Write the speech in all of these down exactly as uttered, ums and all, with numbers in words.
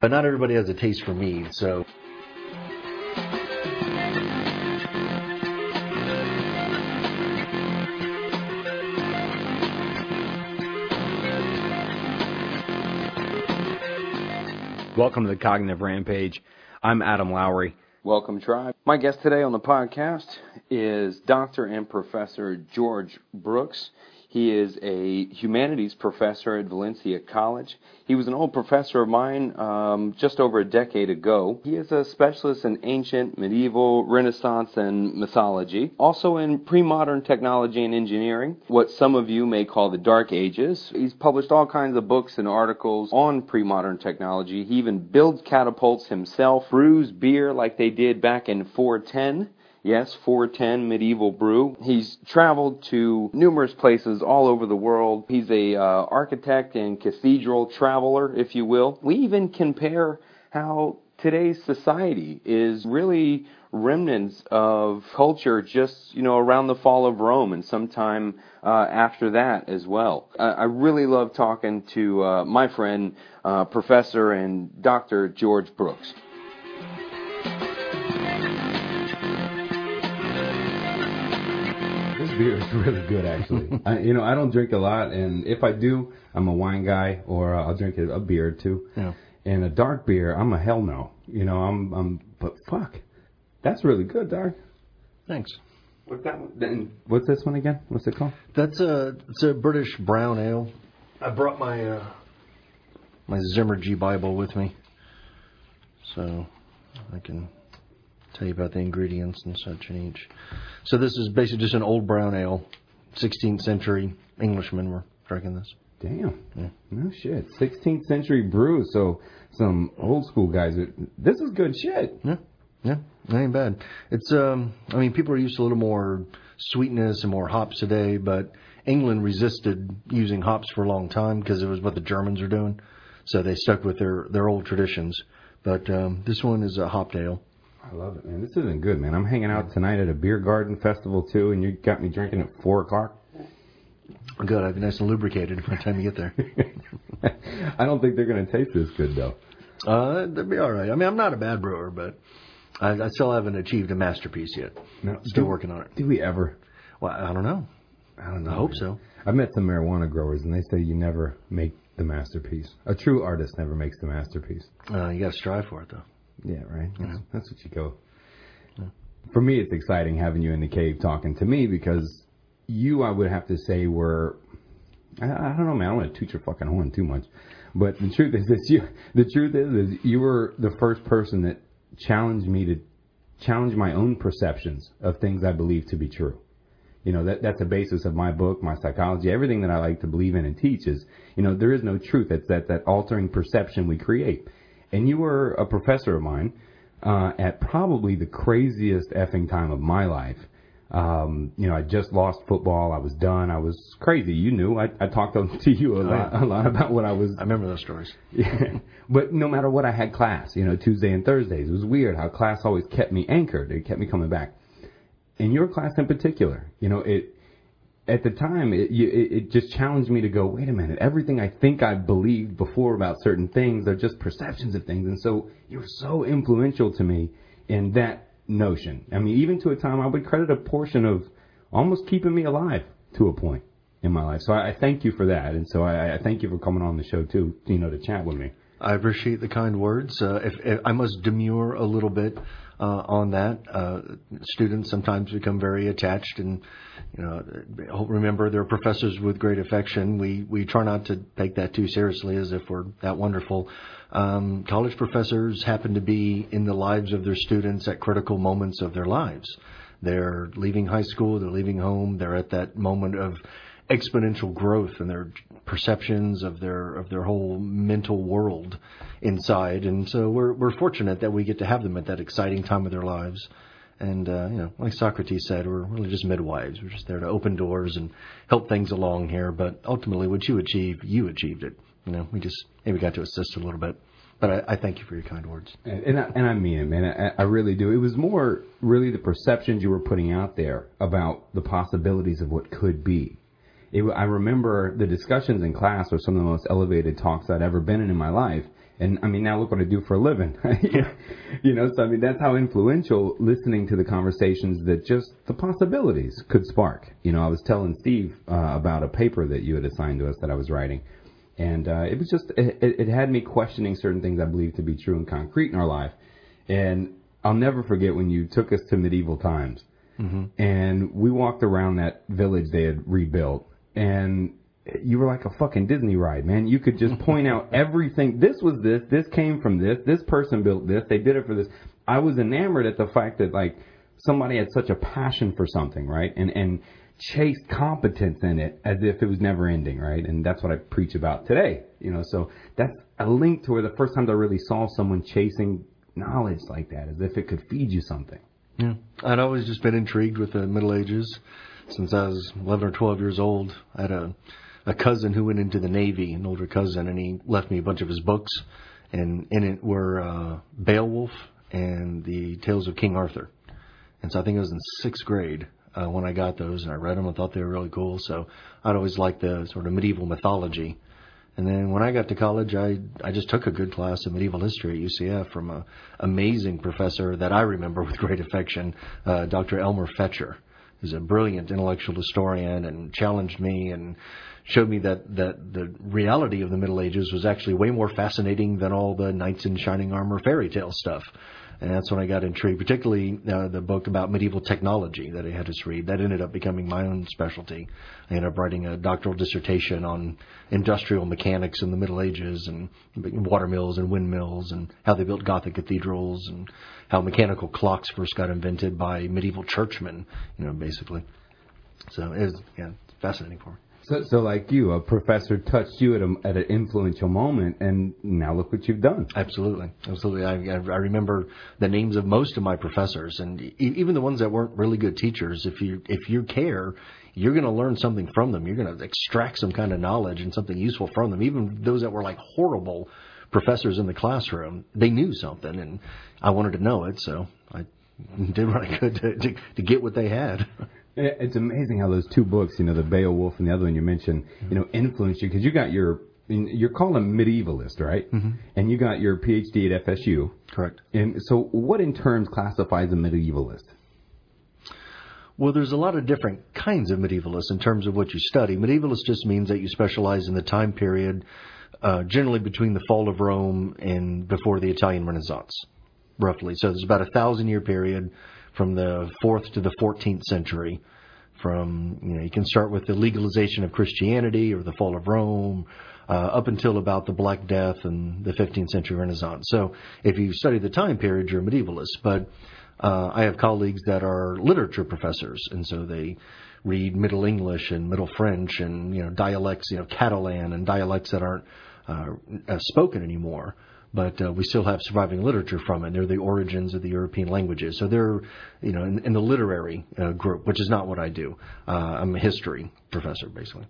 But not everybody has a taste for mead, so... Welcome to the Cognitive Rampage. I'm Adam Lowry. Welcome, Tribe. My guest today on the podcast is Doctor and Professor George Brooks. He is a humanities professor at Valencia College. He was an old professor of mine um, just over a decade ago. He is a specialist in ancient, medieval, Renaissance, and mythology. Also in pre-modern technology and engineering, what some of you may call the Dark Ages. He's published all kinds of books and articles on pre-modern technology. He even builds catapults himself, brews beer like they did back in four ten. Yes, four ten medieval brew. He's traveled to numerous places all over the world. He's a uh, architect and cathedral traveler, if you will. We even compare how today's society is really remnants of culture just, you know, around the fall of Rome and sometime uh, after that as well. I, I really love talking to uh, my friend, uh, Professor and Doctor George Brooks. Beer is really good, actually. I, you know, I don't drink a lot, and if I do, I'm a wine guy, or uh, I'll drink a, a beer or two. Yeah. And a dark beer, I'm a hell no. You know, I'm, I'm, but fuck, that's really good, Doc. Thanks. What's that one? What's this one again? What's it called? That's a, it's a British brown ale. I brought my, uh, my Zimmergy Bible with me, so I can tell you about the ingredients and such in each. So this is basically just an old brown ale. sixteenth century Englishmen were drinking this. Damn. Yeah. No shit. sixteenth century brew, so some old school guys. Are, this is good shit. Yeah. Yeah. That ain't bad. It's, um, I mean, people are used to a little more sweetness and more hops today, but England resisted using hops for a long time because it was what the Germans were doing. So they stuck with their, their old traditions. But um, this one is a hopped ale. I love it, man. This isn't good, man. I'm hanging out tonight at a beer garden festival, too, and you got me drinking at four o'clock. Good. I'll be nice and lubricated by the time you get there. I don't think they're going to taste this good, though. Uh, they'll be all right. I mean, I'm not a bad brewer, but I, I still haven't achieved a masterpiece yet. No, still do, working on it. Do we ever? Well, I don't know. I don't know. I hope man. so. I've met some marijuana growers, and they say you never make the masterpiece. A true artist never makes the masterpiece. Uh, you got to strive for it, though. Yeah, right? Yeah. That's, that's what you go. Yeah. For me, it's exciting having you in the cave talking to me because you, I would have to say, were... I, I don't know, man. I don't want to toot your fucking horn too much. But the truth is this. You, the truth is, is you were the first person that challenged me to challenge my own perceptions of things I believe to be true. You know, that that's the basis of my book, my psychology, everything that I like to believe in and teach is, you know, there is no truth. It's that, that altering perception we create. And you were a professor of mine uh, at probably the craziest effing time of my life. Um, you know, I just lost football. I was done. I was crazy. You knew. I, I talked to you a lot, a lot about what I was. I remember those stories. Yeah. But no matter what, I had class, you know, Tuesday and Thursdays. It was weird how class always kept me anchored. It kept me coming back. In your class in particular, you know, it at the time, it, it, it just challenged me to go, wait a minute, everything I think I believed before about certain things are just perceptions of things. And so you were so influential to me in that notion. I mean, even to a time I would credit a portion of almost keeping me alive to a point in my life. So I, I thank you for that. And so I, I thank you for coming on the show, too, you know, to chat with me. I appreciate the kind words. Uh, if, if I must demur a little bit uh, on that. Uh, students sometimes become very attached, and you know, remember they're professors with great affection. We we try not to take that too seriously, as if we're that wonderful. Um, college professors happen to be in the lives of their students at critical moments of their lives. They're leaving high school, they're leaving home, they're at that moment of exponential growth in their perceptions of their of their whole mental world inside, and so we're we're fortunate that we get to have them at that exciting time of their lives. And uh, you know, like Socrates said, we're really just midwives. We're just there to open doors and help things along here. But ultimately, what you achieve, you achieved it. You know, we just maybe got to assist a little bit. But I, I thank you for your kind words. And, and, I, and I mean it, man. I, I really do. It was more really the perceptions you were putting out there about the possibilities of what could be. It, I remember the discussions in class were some of the most elevated talks I'd ever been in in my life. And, I mean, now look what I do for a living. You know, so, I mean, that's how influential listening to the conversations that just the possibilities could spark. You know, I was telling Steve uh, about a paper that you had assigned to us that I was writing. And uh, it was just, it, it had me questioning certain things I believe to be true and concrete in our life. And I'll never forget when you took us to medieval times. Mm-hmm. And we walked around that village they had rebuilt. And you were like a fucking Disney ride, man. You could just point out everything. This was this. This came from this. This person built this. They did it for this. I was enamored at the fact that, like, somebody had such a passion for something, right? And and chased competence in it as if it was never ending, right? And that's what I preach about today, you know. So that's a link to where the first time I really saw someone chasing knowledge like that, as if it could feed you something. Yeah, I'd always just been intrigued with the Middle Ages since I was eleven or twelve years old. I had a a cousin who went into the Navy, an older cousin, and he left me a bunch of his books, and in it were uh, Beowulf and the Tales of King Arthur. And so I think I was in sixth grade uh, when I got those, and I read them. I thought they were really cool. So I'd always liked the sort of medieval mythology. And then when I got to college, I I just took a good class of medieval history at U C F from an amazing professor that I remember with great affection, uh, Doctor Elmer Fetcher. He's a brilliant intellectual historian and challenged me and showed me that, that the reality of the Middle Ages was actually way more fascinating than all the knights in shining armor fairy tale stuff. And that's when I got intrigued, particularly uh, the book about medieval technology that I had us read. That ended up becoming my own specialty. I ended up writing a doctoral dissertation on industrial mechanics in the Middle Ages and water mills and windmills and how they built Gothic cathedrals and how mechanical clocks first got invented by medieval churchmen, you know, basically. So it was, yeah, it's fascinating for me. So, so like you, a professor touched you at, a, at an influential moment, and now look what you've done. Absolutely. Absolutely. I, I remember the names of most of my professors, and even the ones that weren't really good teachers. If you if you care, you're going to learn something from them. You're going to extract some kind of knowledge and something useful from them. Even those that were like horrible professors in the classroom, they knew something, and I wanted to know it, so I did what I could to, to, to get what they had. It's amazing how those two books, you know, the Beowulf and the other one you mentioned, you know, influenced you, because you got your, you're called a medievalist, right? Mm-hmm. And you got your P H D at F S U. Correct. And so what in terms classifies a medievalist? Well, there's a lot of different kinds of medievalists in terms of what you study. Medievalist just means that you specialize in the time period, uh, generally between the fall of Rome and before the Italian Renaissance, roughly. So there's about a thousand-year period from the fourth to the fourteenth century. From, you know, you can start with the legalization of Christianity or the fall of Rome, uh, up until about the Black Death and the fifteenth century Renaissance. So if you study the time period, you're a medievalist. But uh, I have colleagues that are literature professors, and so they read Middle English and Middle French and, you know, dialects, you know, Catalan and dialects that aren't uh, uh, spoken anymore. But uh, we still have surviving literature from it. They're the origins of the European languages. So they're, you know, in, in the literary uh, group, which is not what I do. Uh, I'm a history professor, basically.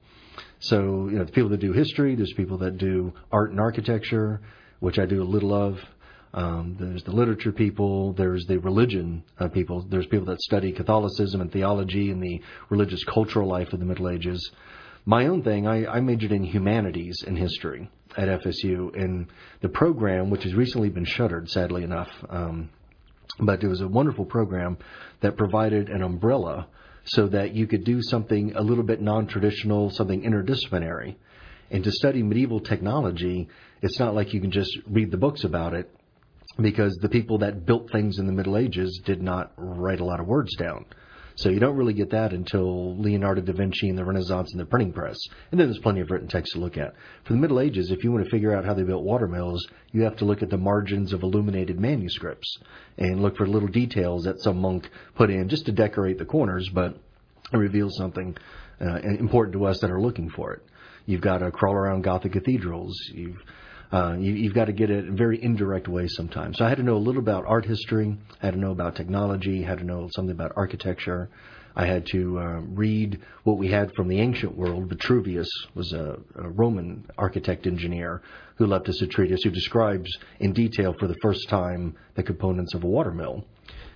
So, you know, the people that do history, there's people that do art and architecture, which I do a little of. Um, there's the literature people. There's the religion uh, people. There's people that study Catholicism and theology and the religious cultural life of the Middle Ages. My own thing, I, I majored in humanities and history at F S U, and the program, which has recently been shuttered, sadly enough, um, but it was a wonderful program that provided an umbrella so that you could do something a little bit non-traditional, something interdisciplinary. And to study medieval technology, it's not like you can just read the books about it, because the people that built things in the Middle Ages did not write a lot of words down. So you don't really get that until Leonardo da Vinci and the Renaissance and the printing press. And then there's plenty of written text to look at. For the Middle Ages, if you want to figure out how they built water mills, you have to look at the margins of illuminated manuscripts and look for little details that some monk put in just to decorate the corners, but it reveals something uh, important to us that are looking for it. You've got to crawl around Gothic cathedrals. You've Uh, you, you've got to get it in very indirect ways sometimes. So I had to know a little about art history. I had to know about technology. I had to know something about architecture. I had to uh, read what we had from the ancient world. Vitruvius was a, a Roman architect engineer who left us a treatise who describes in detail for the first time the components of a water mill.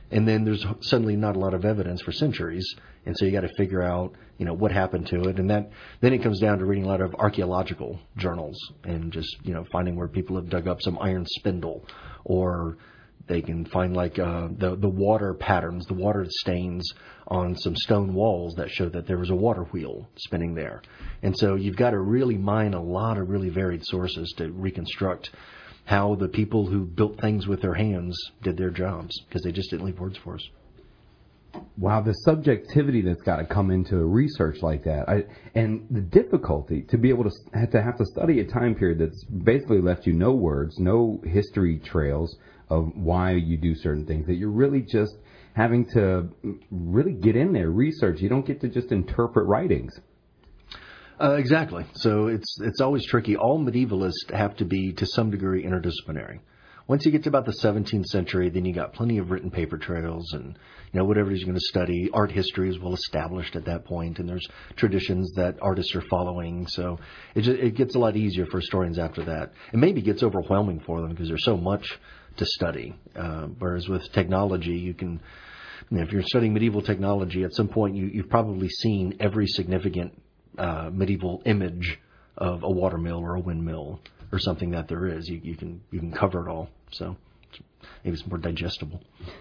and then there's suddenly not a lot of evidence for centuries, and so you got to figure out, you know, what happened to it, and that then it comes down to reading a lot of archaeological journals and just, you know, finding where people have dug up some iron spindle, or they can find like uh, the the water patterns, the water stains on some stone walls that show that there was a water wheel spinning there. And so you've got to really mine a lot of really varied sources to reconstruct how the people who built things with their hands did their jobs, because they just didn't leave words for us. Wow, the subjectivity that's got to come into research like that, I, and the difficulty to be able to have to have to study a time period that's basically left you no words, no history trails of why you do certain things, that you're really just having to really get in there, research. You don't get to just interpret writings. Uh, exactly. So it's it's always tricky. All medievalists have to be, to some degree, interdisciplinary. Once you get to about the seventeenth century, then you got plenty of written paper trails, and you know whatever it is you're going to study. Art history is well established at that point, and there's traditions that artists are following. So it just, it gets a lot easier for historians after that. It maybe gets overwhelming for them because there's so much to study. Uh, whereas with technology, you can, you know, if you're studying medieval technology, at some point you, you've probably seen every significant uh, medieval image of a watermill or a windmill or something that there is. You, you can you can cover it all. So maybe it's more digestible.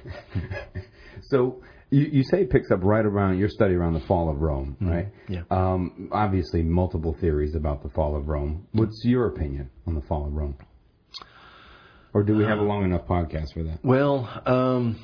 So you, you say it picks up right around your study around the fall of Rome, Mm-hmm. right? Yeah. Um, obviously, multiple theories about the fall of Rome. What's your opinion on the fall of Rome? Or do we have a long enough podcast for that? Well, um,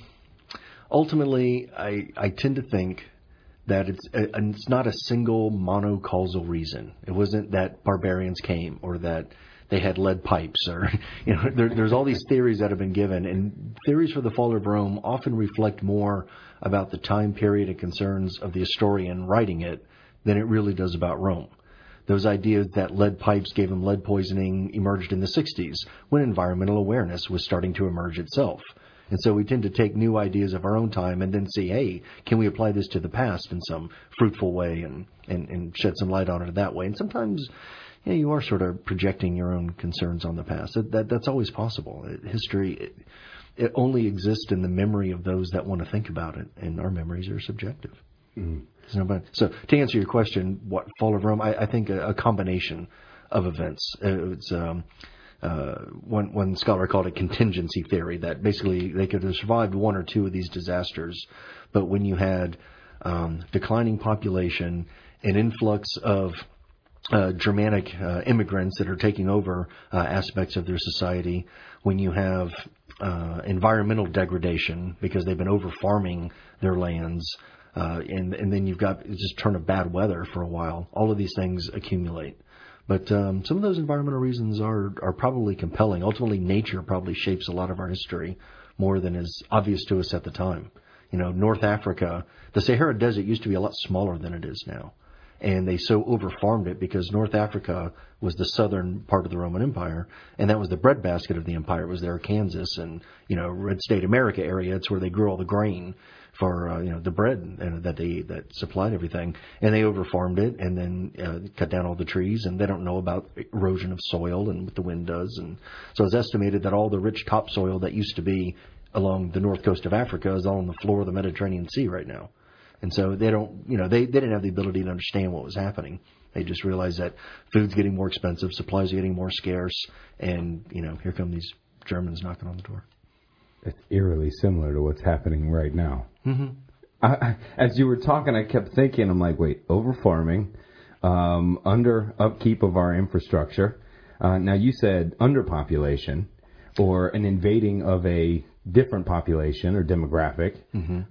ultimately, I I tend to think that it's a, it's not a single monocausal reason. It wasn't that barbarians came or that they had lead pipes, or you know, there, there's all these theories that have been given, and theories for the fall of Rome often reflect more about the time period and concerns of the historian writing it than it really does about Rome. Those ideas that lead pipes gave them lead poisoning emerged in the sixties, when environmental awareness was starting to emerge itself. And so we tend to take new ideas of our own time and then see, hey, can we apply this to the past in some fruitful way, and, and, and shed some light on it that way. And sometimes, yeah, you are sort of projecting your own concerns on the past. That, that That's always possible. It, history, it, it only exists in the memory of those that want to think about it, and our memories are subjective. Mm. So to answer your question, what fall of Rome, I, I think a, a combination of events. It's um, uh, one, one scholar called it contingency theory, that basically they could have survived one or two of these disasters, but when you had um, declining population, an influx of uh, Germanic uh, immigrants that are taking over uh, aspects of their society, when you have uh, environmental degradation because they've been over farming their lands, Uh, and, and then you've got just turn of bad weather for a while. All of these things accumulate. But um, some of those environmental reasons are, are probably compelling. Ultimately, nature probably shapes a lot of our history more than is obvious to us at the time. You know, North Africa, the Sahara Desert used to be a lot smaller than it is now. And they so over-farmed it because North Africa was the southern part of the Roman Empire, and that was the breadbasket of the empire. It was there, Kansas and, you know, Red State America area. It's where they grew all the grain for, uh, you know, the bread and that they that supplied everything. And they over-farmed it and then uh, cut down all the trees, and they don't know about erosion of soil and what the wind does. And so it's estimated that all the rich topsoil that used to be along the north coast of Africa is all on the floor of the Mediterranean Sea right now. And so they don't, you know, they, they didn't have the ability to understand what was happening. They just realized that food's getting more expensive, supplies are getting more scarce, and, you know, here come these Germans knocking on the door. It's eerily similar to what's happening right now. Mm-hmm. I, as you were talking, I kept thinking, I'm like, wait, over-farming, um, under upkeep of our infrastructure. Uh, now, you said underpopulation or an invading of a different population or demographic. Mm-hmm.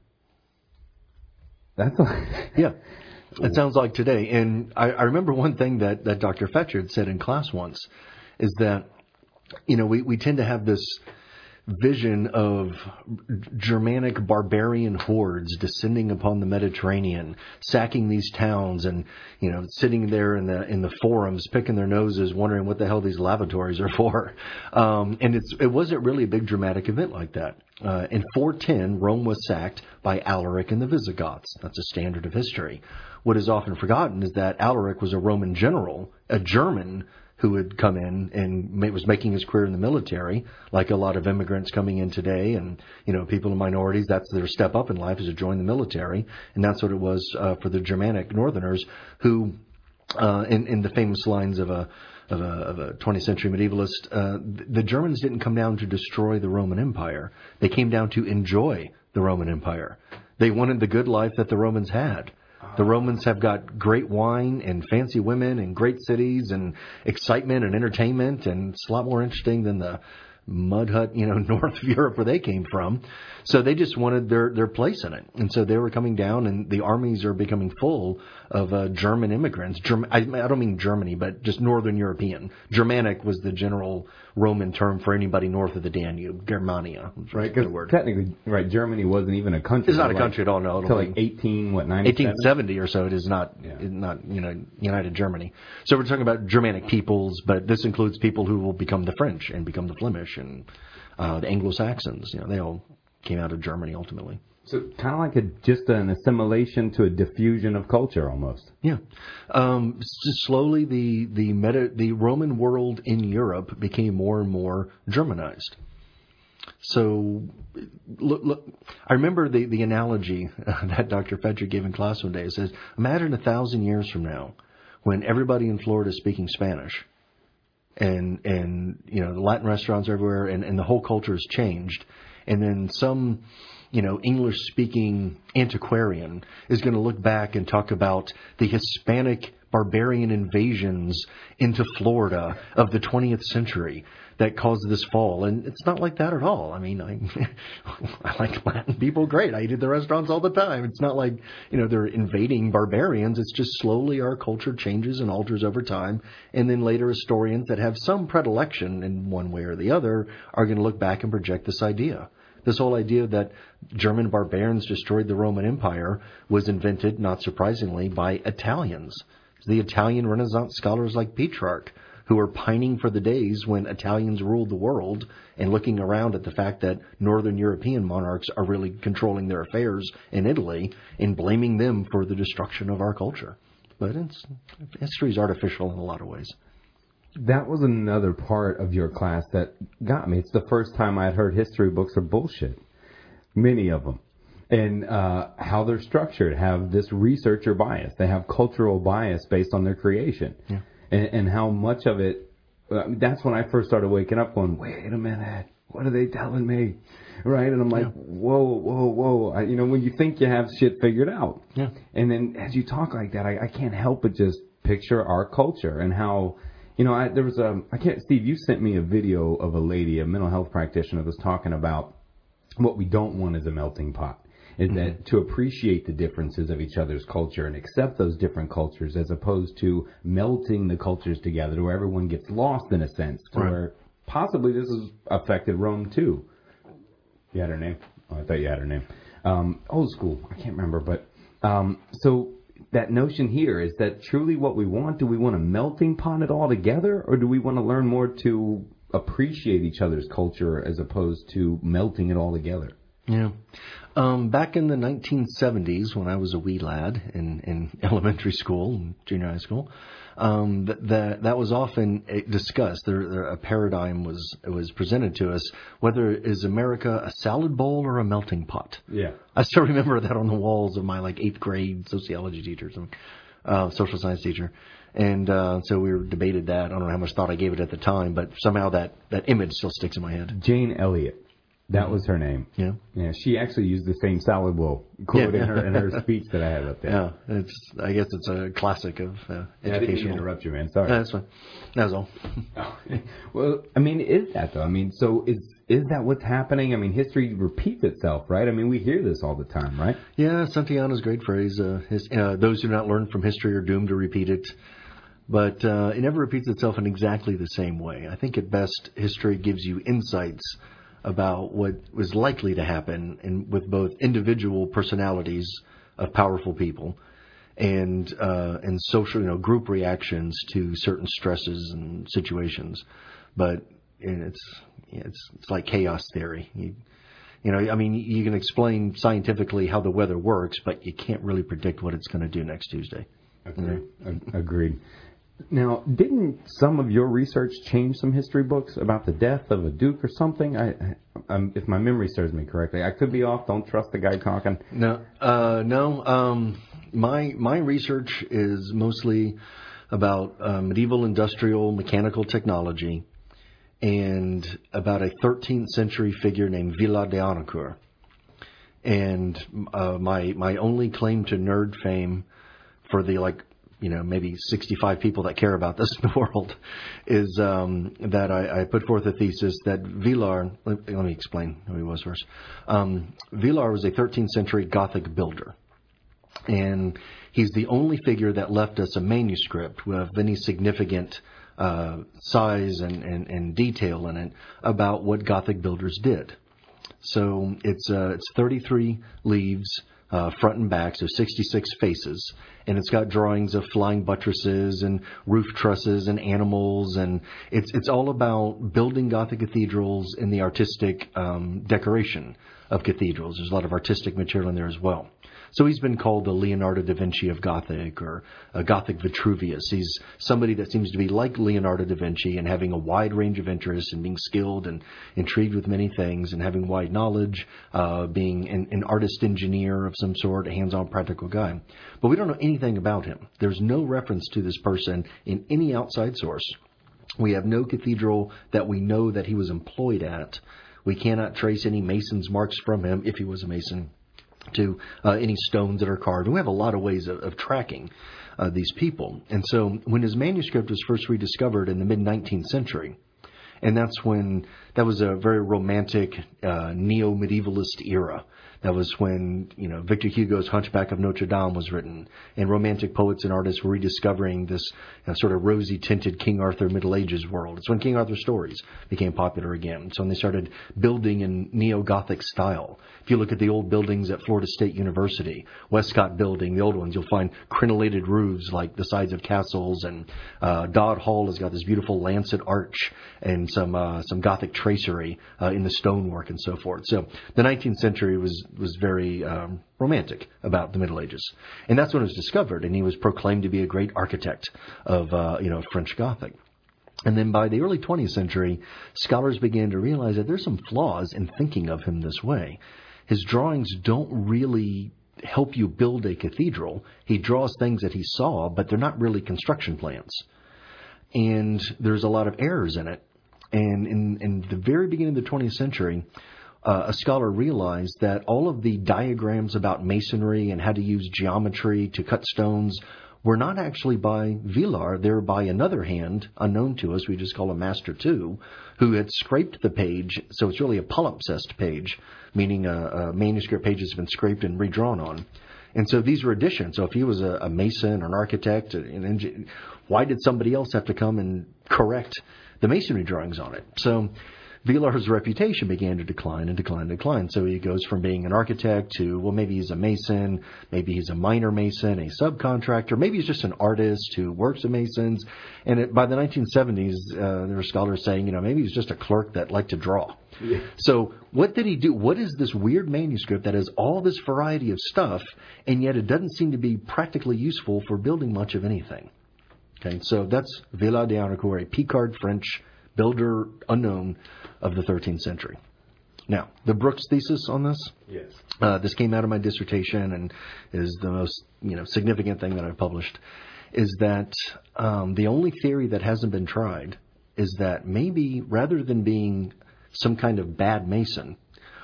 That's a yeah. It sounds like today. And I, I remember one thing that, that Doctor Fetcher had said in class once is that, you know, we, we tend to have this vision of Germanic barbarian hordes descending upon the Mediterranean, sacking these towns, and, you know, sitting there in the in the forums, picking their noses, wondering what the hell these lavatories are for. Um, and it's it wasn't really a big dramatic event like that. Uh, in four ten, Rome was sacked by Alaric and the Visigoths. That's a standard of history. What is often forgotten is that Alaric was a Roman general, a German, who had come in and ma- was making his career in the military, like a lot of immigrants coming in today, and you know, people in minorities. That's their step up in life, is to join the military, and that's what it was uh, for the Germanic Northerners, who, uh, in, in the famous lines of a of a, of a twentieth century medievalist, uh, the Germans didn't come down to destroy the Roman Empire; they came down to enjoy the Roman Empire. They wanted the good life that the Romans had. The Romans have got great wine and fancy women and great cities and excitement and entertainment, and it's a lot more interesting than the mud hut, you know, north of Europe where they came from. So they just wanted their, their place in it. And so they were coming down, and the armies are becoming full of uh, German immigrants. Germ- I, I don't mean Germany, but just Northern European. Germanic was the general Roman term for anybody north of the Danube. Germania. Right, because technically, right, Germany wasn't even a country. It's not a like, country at all, no. Until like eighteen, what, ninety-seven? eighteen seventy or so, it is not, yeah. it not, you know, United Germany. So we're talking about Germanic peoples, but this includes people who will become the French and become the Flemish and uh, the Anglo-Saxons. You know, they all came out of Germany ultimately. So kind of like a, just an assimilation to a diffusion of culture almost. Yeah. Um, just slowly the, the, meta, the Roman world in Europe became more and more Germanized. So, look, look, I remember the, the analogy uh, that Doctor Fetcher gave in class one day. It says, imagine a thousand years from now when everybody in Florida is speaking Spanish, and, and you know, the Latin restaurants are everywhere, and, and the whole culture has changed. And then some, you know, English-speaking antiquarian is going to look back and talk about the Hispanic barbarian invasions into Florida of the twentieth century that caused this fall. And it's not like that at all. I mean, I, I like Latin people. Great. I eat at the restaurants all the time. It's not like, you know, they're invading barbarians. It's just slowly our culture changes and alters over time. And then later historians that have some predilection in one way or the other are going to look back and project this idea. This whole idea that German barbarians destroyed the Roman Empire was invented, not surprisingly, by Italians. The Italian Renaissance scholars like Petrarch, who are pining for the days when Italians ruled the world and looking around at the fact that Northern European monarchs are really controlling their affairs in Italy and blaming them for the destruction of our culture. But it's, history is artificial in a lot of ways. That was another part of your class that got me. It's the first time I'd heard history books are bullshit. Many of them. And uh, how they're structured have this researcher bias. They have cultural bias based on their creation. Yeah. And, and how much of it, uh, that's when I first started waking up going, wait a minute, what are they telling me? Right? And I'm like, yeah. whoa, whoa, whoa. I, you know, when you think you have shit figured out. Yeah. And then as you talk like that, I, I can't help but just picture our culture and how, you know, I, there was a, I can't, Steve, you sent me a video of a lady, a mental health practitioner, that was talking about what we don't want is a melting pot. Is mm-hmm. that to appreciate the differences of each other's culture and accept those different cultures as opposed to melting the cultures together to where everyone gets lost in a sense, to right. where possibly this has affected Rome too. You had her name? Oh, I thought you had her name. Um, old school. I can't remember. But um, so that notion here is that truly what we want, do we want a melting pot it all together, or do we want to learn more to appreciate each other's culture as opposed to melting it all together? Yeah. Um, back in the nineteen seventies, when I was a wee lad in, in elementary school and junior high school, um, that that that was often discussed. There, there, a paradigm was was presented to us: whether is America a salad bowl or a melting pot? Yeah, I still remember that on the walls of my like eighth grade sociology teacher, some uh, social science teacher. And uh, so we were debated that. I don't know how much thought I gave it at the time, but somehow that, that image still sticks in my head. Jane Elliott. That was her name. Yeah. Yeah. She actually used the same salad bowl quote yeah. in her in her speech that I had up there. Yeah. It's. I guess it's a classic of uh, yeah, educational. I didn't mean to interrupt you, man. Sorry. No, that's fine. That was all. Oh. Well, I mean, is that though? I mean, so is is that what's happening? I mean, history repeats itself, right? I mean, we hear this all the time, right? Yeah. Santayana's great phrase. Uh, his, uh, Those who do not learn from history are doomed to repeat it. But uh, it never repeats itself in exactly the same way. I think at best, history gives you insights about what was likely to happen in, with both individual personalities of powerful people and uh, and social, you know, group reactions to certain stresses and situations. But it's it's it's like chaos theory. You, you know, I mean, you can explain scientifically how the weather works, but you can't really predict what it's going to do next Tuesday. Agreed. You know? Agreed. Now, didn't some of your research change some history books about the death of a duke or something? I, I if my memory serves me correctly, I could be off. Don't trust the guy talking. No, uh, no. Um, my my research is mostly about uh, medieval industrial mechanical technology and about a thirteenth century figure named Villard de Harnoncourt. And uh, my my only claim to nerd fame for the like. you know, maybe sixty-five people that care about this in the world, is um, that I, I put forth a thesis that Villard, let, let me explain who he was first. Um, Villard was a thirteenth century Gothic builder. And he's the only figure that left us a manuscript with any significant uh, size and, and, and detail in it about what Gothic builders did. So it's uh, it's thirty-three leaves, Uh, front and back, so sixty-six faces, and it's got drawings of flying buttresses and roof trusses and animals, and it's it's all about building Gothic cathedrals and the artistic um, decoration of cathedrals. There's a lot of artistic material in there as well. So he's been called the Leonardo da Vinci of Gothic, or a Gothic Vitruvius. He's somebody that seems to be like Leonardo da Vinci and having a wide range of interests and being skilled and intrigued with many things and having wide knowledge, uh, being an, an artist engineer of some sort, a hands-on practical guy. But we don't know anything about him. There's no reference to this person in any outside source. We have no cathedral that we know that he was employed at. We cannot trace any mason's marks from him, if he was a mason, to uh, any stones that are carved. And we have a lot of ways of, of tracking uh, these people. And so when his manuscript was first rediscovered in the mid-nineteenth century, and that's when, that was a very romantic uh, neo-medievalist era. That was when, you know, Victor Hugo's Hunchback of Notre Dame was written, and romantic poets and artists were rediscovering this uh, sort of rosy-tinted King Arthur Middle Ages world. It's when King Arthur stories became popular again. So when they started building in neo-Gothic style. If you look at the old buildings at Florida State University, Westcott Building, the old ones, you'll find crenellated roofs like the sides of castles, and uh, Dodd Hall has got this beautiful lancet arch and some uh, some Gothic tracery uh, in the stonework and so forth. So the nineteenth century was was very um, romantic about the Middle Ages, and that's when it was discovered. And he was proclaimed to be a great architect of uh, you know French Gothic. And then by the early twentieth century, scholars began to realize that there's some flaws in thinking of him this way. His drawings don't really help you build a cathedral. He draws things that he saw, but they're not really construction plans. And there's a lot of errors in it. And in, in the very beginning of the twentieth century, uh, a scholar realized that all of the diagrams about masonry and how to use geometry to cut stones were not actually by Villard. They were by another hand, unknown to us, we just call a master two, who had scraped the page. So it's really a palimpsest page, meaning a, a manuscript page has been scraped and redrawn on. And so these were additions. So if he was a, a mason or an architect, an engineer, why did somebody else have to come and correct the masonry drawings on it? So Villard's reputation began to decline and decline and decline. So he goes from being an architect to, well, maybe he's a mason, maybe he's a minor mason, a subcontractor, maybe he's just an artist who works with masons. And it, by the nineteen seventies, uh, there were scholars saying, you know, maybe he's just a clerk that liked to draw. Yeah. So what did he do? What is this weird manuscript that has all this variety of stuff, and yet it doesn't seem to be practically useful for building much of anything? Okay, so that's Villard de Harnoncourt, a Picard French builder unknown of the thirteenth century. Now, the Brooks thesis on this, yes, uh, this came out of my dissertation and is the most you know significant thing that I've published, is that um, the only theory that hasn't been tried is that maybe rather than being some kind of bad mason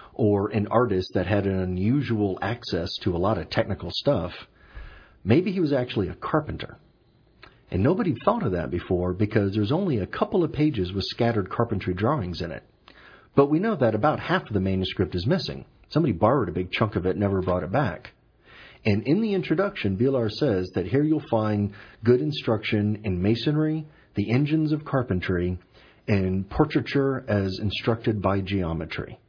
or an artist that had an unusual access to a lot of technical stuff, maybe he was actually a carpenter. And nobody thought of that before because there's only a couple of pages with scattered carpentry drawings in it. But we know that about half of the manuscript is missing. Somebody borrowed a big chunk of it, never brought it back. And in the introduction, Villard says that here you'll find good instruction in masonry, the engines of carpentry, and portraiture as instructed by geometry.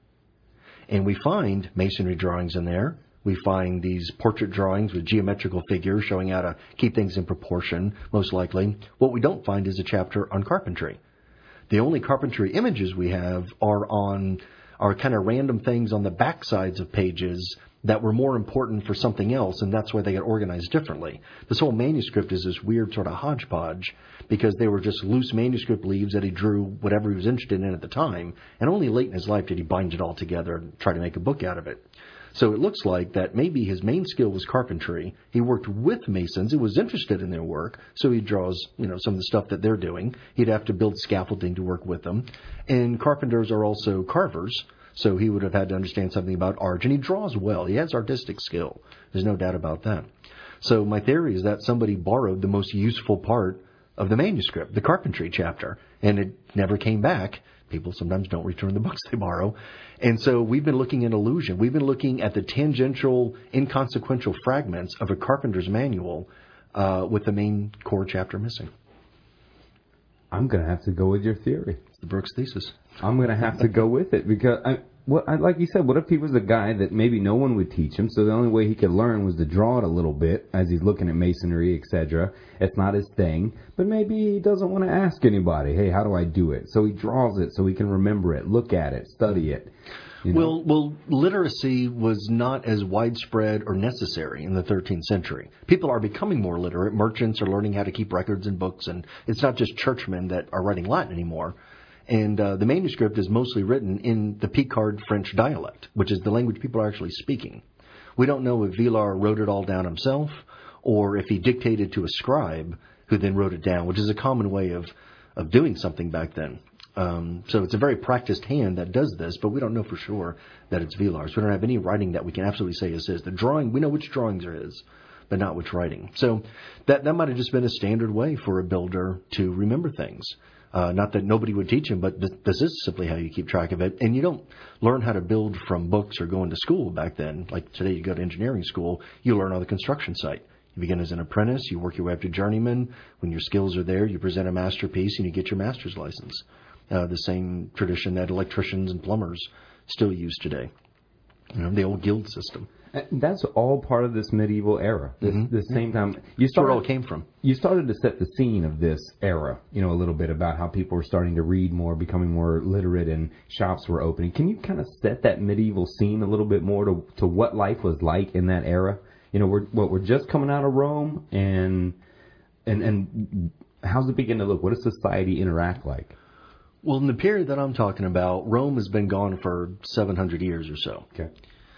And we find masonry drawings in there. We find these portrait drawings with geometrical figures showing how to keep things in proportion, most likely. What we don't find is a chapter on carpentry. The only carpentry images we have are on are kind of random things on the back sides of pages that were more important for something else, and that's why they got organized differently. This whole manuscript is this weird sort of hodgepodge because they were just loose manuscript leaves that he drew whatever he was interested in at the time, and only late in his life did he bind it all together and try to make a book out of it. So it looks like that maybe his main skill was carpentry. He worked with masons. He was interested in their work, so he draws, you know, some of the stuff that they're doing. He'd have to build scaffolding to work with them. And carpenters are also carvers, so he would have had to understand something about art. And he draws well. He has artistic skill. There's no doubt about that. So my theory is that somebody borrowed the most useful part of the manuscript, the carpentry chapter, and it never came back. People sometimes don't return the books they borrow. And so we've been looking at illusion. We've been looking at the tangential, inconsequential fragments of a carpenter's manual uh, with the main core chapter missing. I'm going to have to go with your theory. It's the Brooks thesis. I'm going to have to go with it because, I, what, I, like you said, what if he was a guy that maybe no one would teach him, so the only way he could learn was to draw it a little bit as he's looking at masonry, et cetera. It's not his thing, but maybe he doesn't want to ask anybody, hey, how do I do it? So he draws it so he can remember it, look at it, study it. You know? Well, well, literacy was not as widespread or necessary in the thirteenth century. People are becoming more literate. Merchants are learning how to keep records and books, and it's not just churchmen that are writing Latin anymore. And uh, the manuscript is mostly written in the Picard French dialect, which is the language people are actually speaking. We don't know if Villars wrote it all down himself or if he dictated to a scribe who then wrote it down, which is a common way of, of doing something back then. Um, so it's a very practiced hand that does this, but we don't know for sure that it's Villars. We don't have any writing that we can absolutely say is his. The drawing, we know which drawings are his, but not which writing. So that, that might have just been a standard way for a builder to remember things. Uh, not that nobody would teach him, but th- this is simply how you keep track of it. And you don't learn how to build from books or going to school back then. Like today you go to engineering school, you learn on the construction site. You begin as an apprentice, you work your way up to journeyman. When your skills are there, you present a masterpiece and you get your master's license. Uh, the same tradition that electricians and plumbers still use today. You know, the old guild system. And that's all part of this medieval era. This, Mm-hmm. the same time you That's where started, it all came from. You started to set the scene of this era, you know, a little bit about how people were starting to read more, becoming more literate, and shops were opening. Can you kind of set that medieval scene a little bit more to to what life was like in that era? You know, we're what we're just coming out of Rome, and and and how's it begin to look? What does society interact like? Well, in the period that I'm talking about, Rome has been gone for seven hundred years or so. Okay.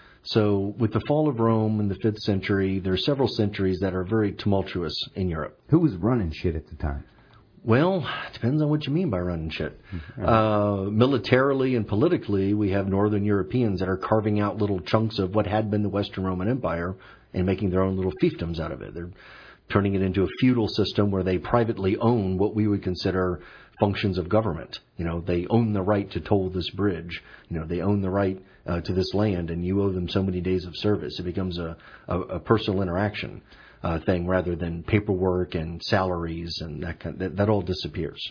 So with the fall of Rome in the fifth century, there are several centuries that are very tumultuous in Europe. Who was running shit at the time? Well, it depends on what you mean by running shit. Uh, militarily and politically, we have Northern Europeans that are carving out little chunks of what had been the Western Roman Empire and making their own little fiefdoms out of it. They're turning it into a feudal system where they privately own what we would consider functions of government. You know, they own the right to toll this bridge. You know, they own the right uh, to this land, and you owe them so many days of service. It becomes a, a, a personal interaction uh, thing rather than paperwork and salaries, and that kind of, that, that all disappears.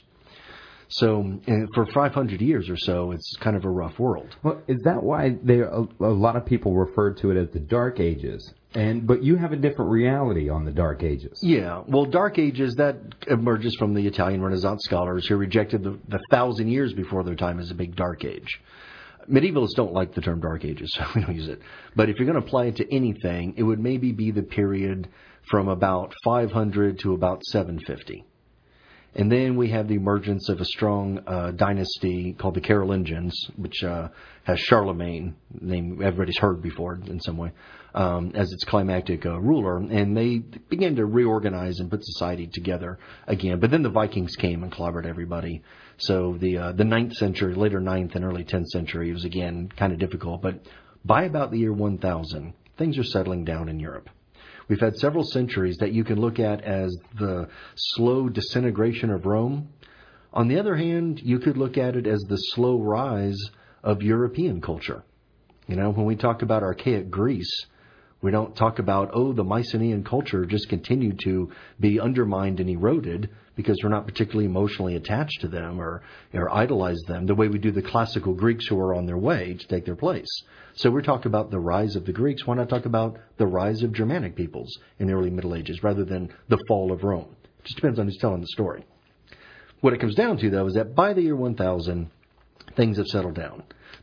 So uh, for five hundred years or so, it's kind of a rough world. Well, is that why there a, a lot of people refer to it as the Dark Ages? And but you have a different reality on the Dark Ages. Yeah, well, Dark Ages, that emerges from the Italian Renaissance scholars who rejected the, the thousand years before their time as a big Dark Age. Medievalists don't like the term Dark Ages, so we don't use it. But if you're going to apply it to anything, it would maybe be the period from about five hundred to about seven fifty. And then we have the emergence of a strong uh, dynasty called the Carolingians, which uh, has Charlemagne, name everybody's heard before in some way, um, as its climactic uh, ruler. And they began to reorganize and put society together again. But then the Vikings came and clobbered everybody. So the uh, the ninth century, later ninth and early tenth century was again kind of difficult. But by about the year one thousand, things are settling down in Europe. We've had several centuries that you can look at as the slow disintegration of Rome. On the other hand, you could look at it as the slow rise of European culture. You know, when we talk about archaic Greece, we don't talk about, oh, the Mycenaean culture just continued to be undermined and eroded because we're not particularly emotionally attached to them or, or idolize them the way we do the classical Greeks who are on their way to take their place. So we're talking about the rise of the Greeks. Why not talk about the rise of Germanic peoples in the early Middle Ages rather than the fall of Rome? It just depends on who's telling the story. What it comes down to, though, is that by the year one thousand, things have settled down.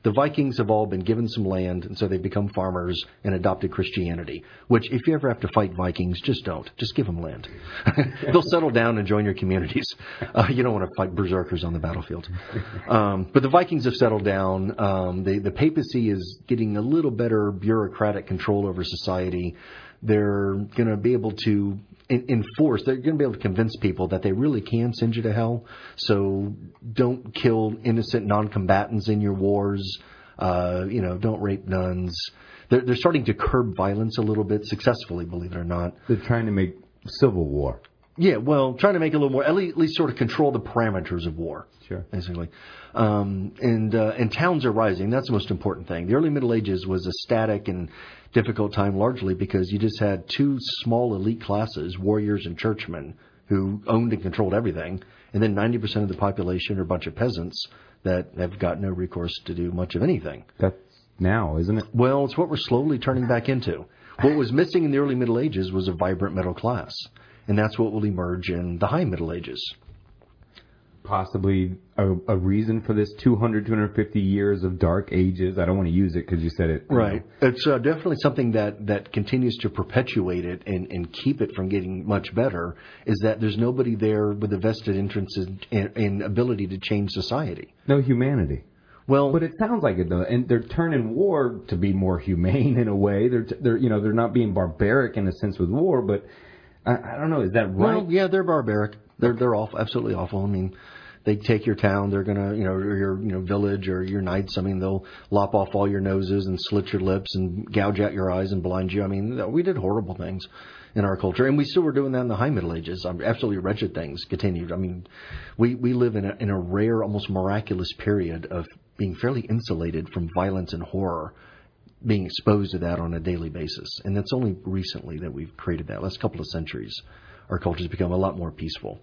The Vikings have all been given some land, and so they've become farmers and adopted Christianity, which if you ever have to fight Vikings, just don't. Just give them land. They'll settle down and join your communities. Uh, you don't want to fight berserkers on the battlefield. Um, but the Vikings have settled down. Um, the, the papacy is getting a little better bureaucratic control over society. They're going to be able to enforce, they're going to be able to convince people that they really can send you to hell. So don't kill innocent non-combatants in your wars. Uh, you know, don't rape nuns. They're, they're starting to curb violence a little bit successfully, believe it or not. They're trying to make civil war. Yeah, well, trying to make it a little more, at least, at least sort of control the parameters of war. Sure. Basically. Um, and, uh, and towns are rising. That's the most important thing. The early Middle Ages was a static and difficult time largely because you just had two small elite classes, warriors and churchmen, who owned and controlled everything. And then ninety percent of the population are a bunch of peasants that have got no recourse to do much of anything. That's now, isn't it? Well, it's what we're slowly turning back into. What was missing in the early Middle Ages was a vibrant middle class. And that's what will emerge in the high Middle Ages. Possibly a, a reason for this two hundred, two hundred fifty years of dark ages. I don't want to use it because you said it. Right. Know. It's uh, definitely something that, that continues to perpetuate it and, and keep it from getting much better, is that there's nobody there with a vested interest and, and ability to change society. No humanity. Well, but it sounds like it though, and they're turning war to be more humane in a way. They're they're you know they're not being barbaric in a sense with war, but I, I don't know. Is that right? Well, yeah, they're barbaric. They're they're awful, absolutely awful. I mean, they take your town. They're gonna, you know, or your you know village or your knights. I mean, they'll lop off all your noses and slit your lips and gouge out your eyes and blind you. I mean, we did horrible things in our culture, and we still were doing that in the High Middle Ages. Um, absolutely wretched things continued. I mean, we we live in a in a rare, almost miraculous period of being fairly insulated from violence and horror, being exposed to that on a daily basis. And that's only recently that we've created that. Last couple of centuries, our culture's become a lot more peaceful.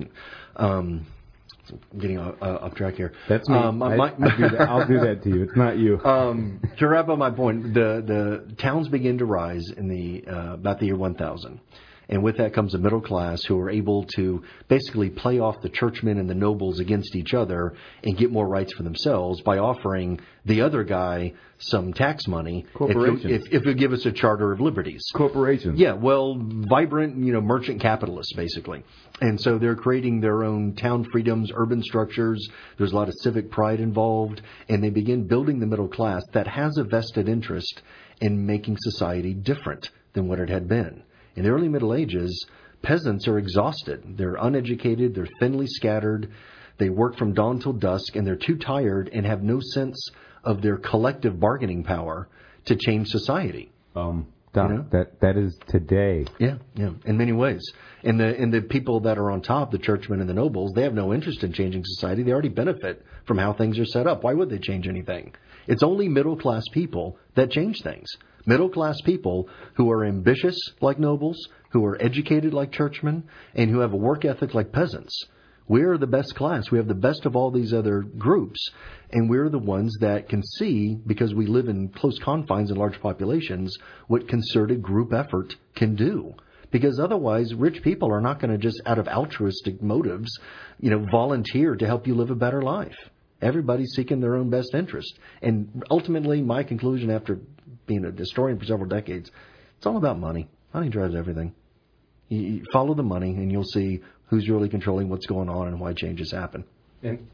Um, I'm getting off, uh, off track here. That's me. Um, I, my, I do that. I'll do that to you. It's not you. Um, to wrap up my point, the, the towns begin to rise in the uh, about the year one thousand. And with that comes a middle class who are able to basically play off the churchmen and the nobles against each other and get more rights for themselves by offering the other guy some tax money Corporations. if you, if, if you give us a charter of liberties. Corporations. Yeah, well, vibrant, you know, merchant capitalists, basically. And so they're creating their own town freedoms, urban structures. There's a lot of civic pride involved. And they begin building the middle class that has a vested interest in making society different than what it had been. In the early Middle Ages, peasants are exhausted. They're uneducated. They're thinly scattered. They work from dawn till dusk, and they're too tired and have no sense of their collective bargaining power to change society. Um, Doc, you know? that that is today. Yeah, yeah, in many ways. And the and the people that are on top, the churchmen and the nobles, they have no interest in changing society. They already benefit from how things are set up. Why would they change anything? It's only middle class people that change things. Middle class people who are ambitious like nobles, who are educated like churchmen, and who have a work ethic like peasants. We're the best class. We have the best of all these other groups, and we're the ones that can see, because we live in close confines and large populations, what concerted group effort can do. Because otherwise, rich people are not going to just, out of altruistic motives, you know, volunteer to help you live a better life. Everybody's seeking their own best interest. And ultimately, my conclusion after being a historian for several decades, it's all about money. Money drives everything. You, you follow the money, and you'll see who's really controlling what's going on and why changes happen. And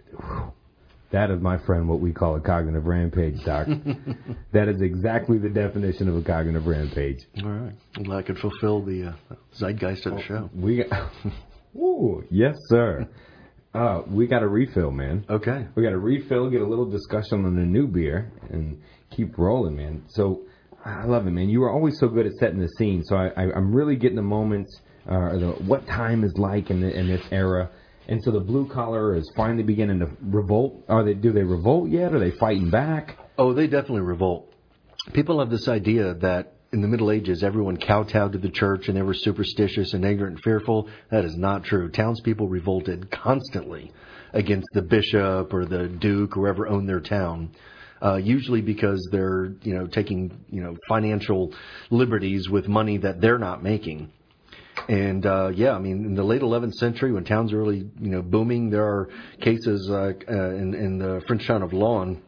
that is, my friend, what we call a cognitive rampage, Doc. That is exactly the definition of a cognitive rampage. All right. I'm glad I could fulfill the uh, zeitgeist of the show. We got, ooh, yes, sir. Uh, we got a refill, man. Okay. We got a refill, get a little discussion on the new beer, and keep rolling, man. So, I love it, man. You were always so good at setting the scene. So, I, I, I'm really getting the moments, uh, the, what time is like in, the, in this era. And so, the blue collar is finally beginning to revolt. Are they? Do they revolt yet? Are they fighting back? Oh, they definitely revolt. People have this idea that in the Middle Ages, everyone kowtowed to the church and they were superstitious and ignorant and fearful. That is not true. Townspeople revolted constantly against the bishop or the duke, whoever owned their town. Uh, usually because they're, you know, taking, you know, financial liberties with money that they're not making. And, uh, yeah, I mean, in the late eleventh century, when towns are really, you know, booming, there are cases uh, uh, in, in the French town of Laon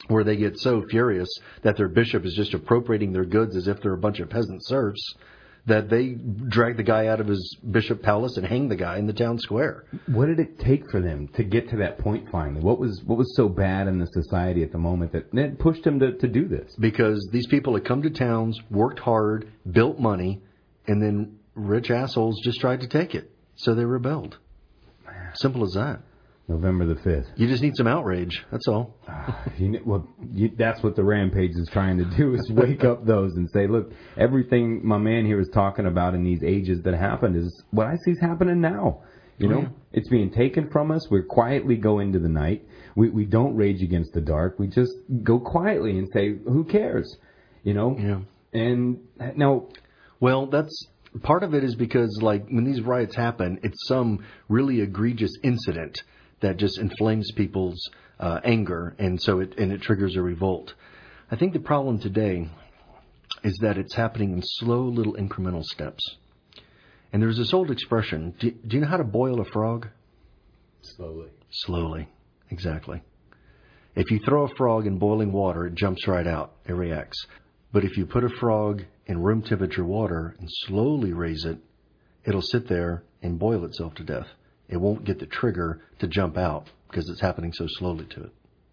where they get so furious that their bishop is just appropriating their goods as if they're a bunch of peasant serfs, that they drag the guy out of his bishop palace and hang the guy in the town square. What did it take for them to get to that point finally? What was what was so bad in the society at the moment that, that pushed them to, to do this? Because these people had come to towns, worked hard, built money, and then rich assholes just tried to take it. So they rebelled. Simple as that. November the fifth. You just need some outrage. That's all. Uh, you, well, you, that's what the Rampage is trying to do, is wake up those and say, look, everything my man here is talking about in these ages that happened is what I see is happening now. You know, yeah. It's being taken from us. We quietly go into the night. We we don't rage against the dark. We just go quietly and say, who cares? You know? Yeah. And now... Well, that's... Part of it is because, like, when these riots happen, it's some really egregious incident that just inflames people's uh, anger, and so it and it triggers a revolt. I think the problem today is that it's happening in slow little incremental steps. And there's this old expression, do, do you know how to boil a frog? Slowly. Slowly, exactly. If you throw a frog in boiling water, it jumps right out, it reacts. But if you put a frog in room temperature water and slowly raise it, it'll sit there and boil itself to death. It won't get the trigger to jump out because it's happening so slowly to it.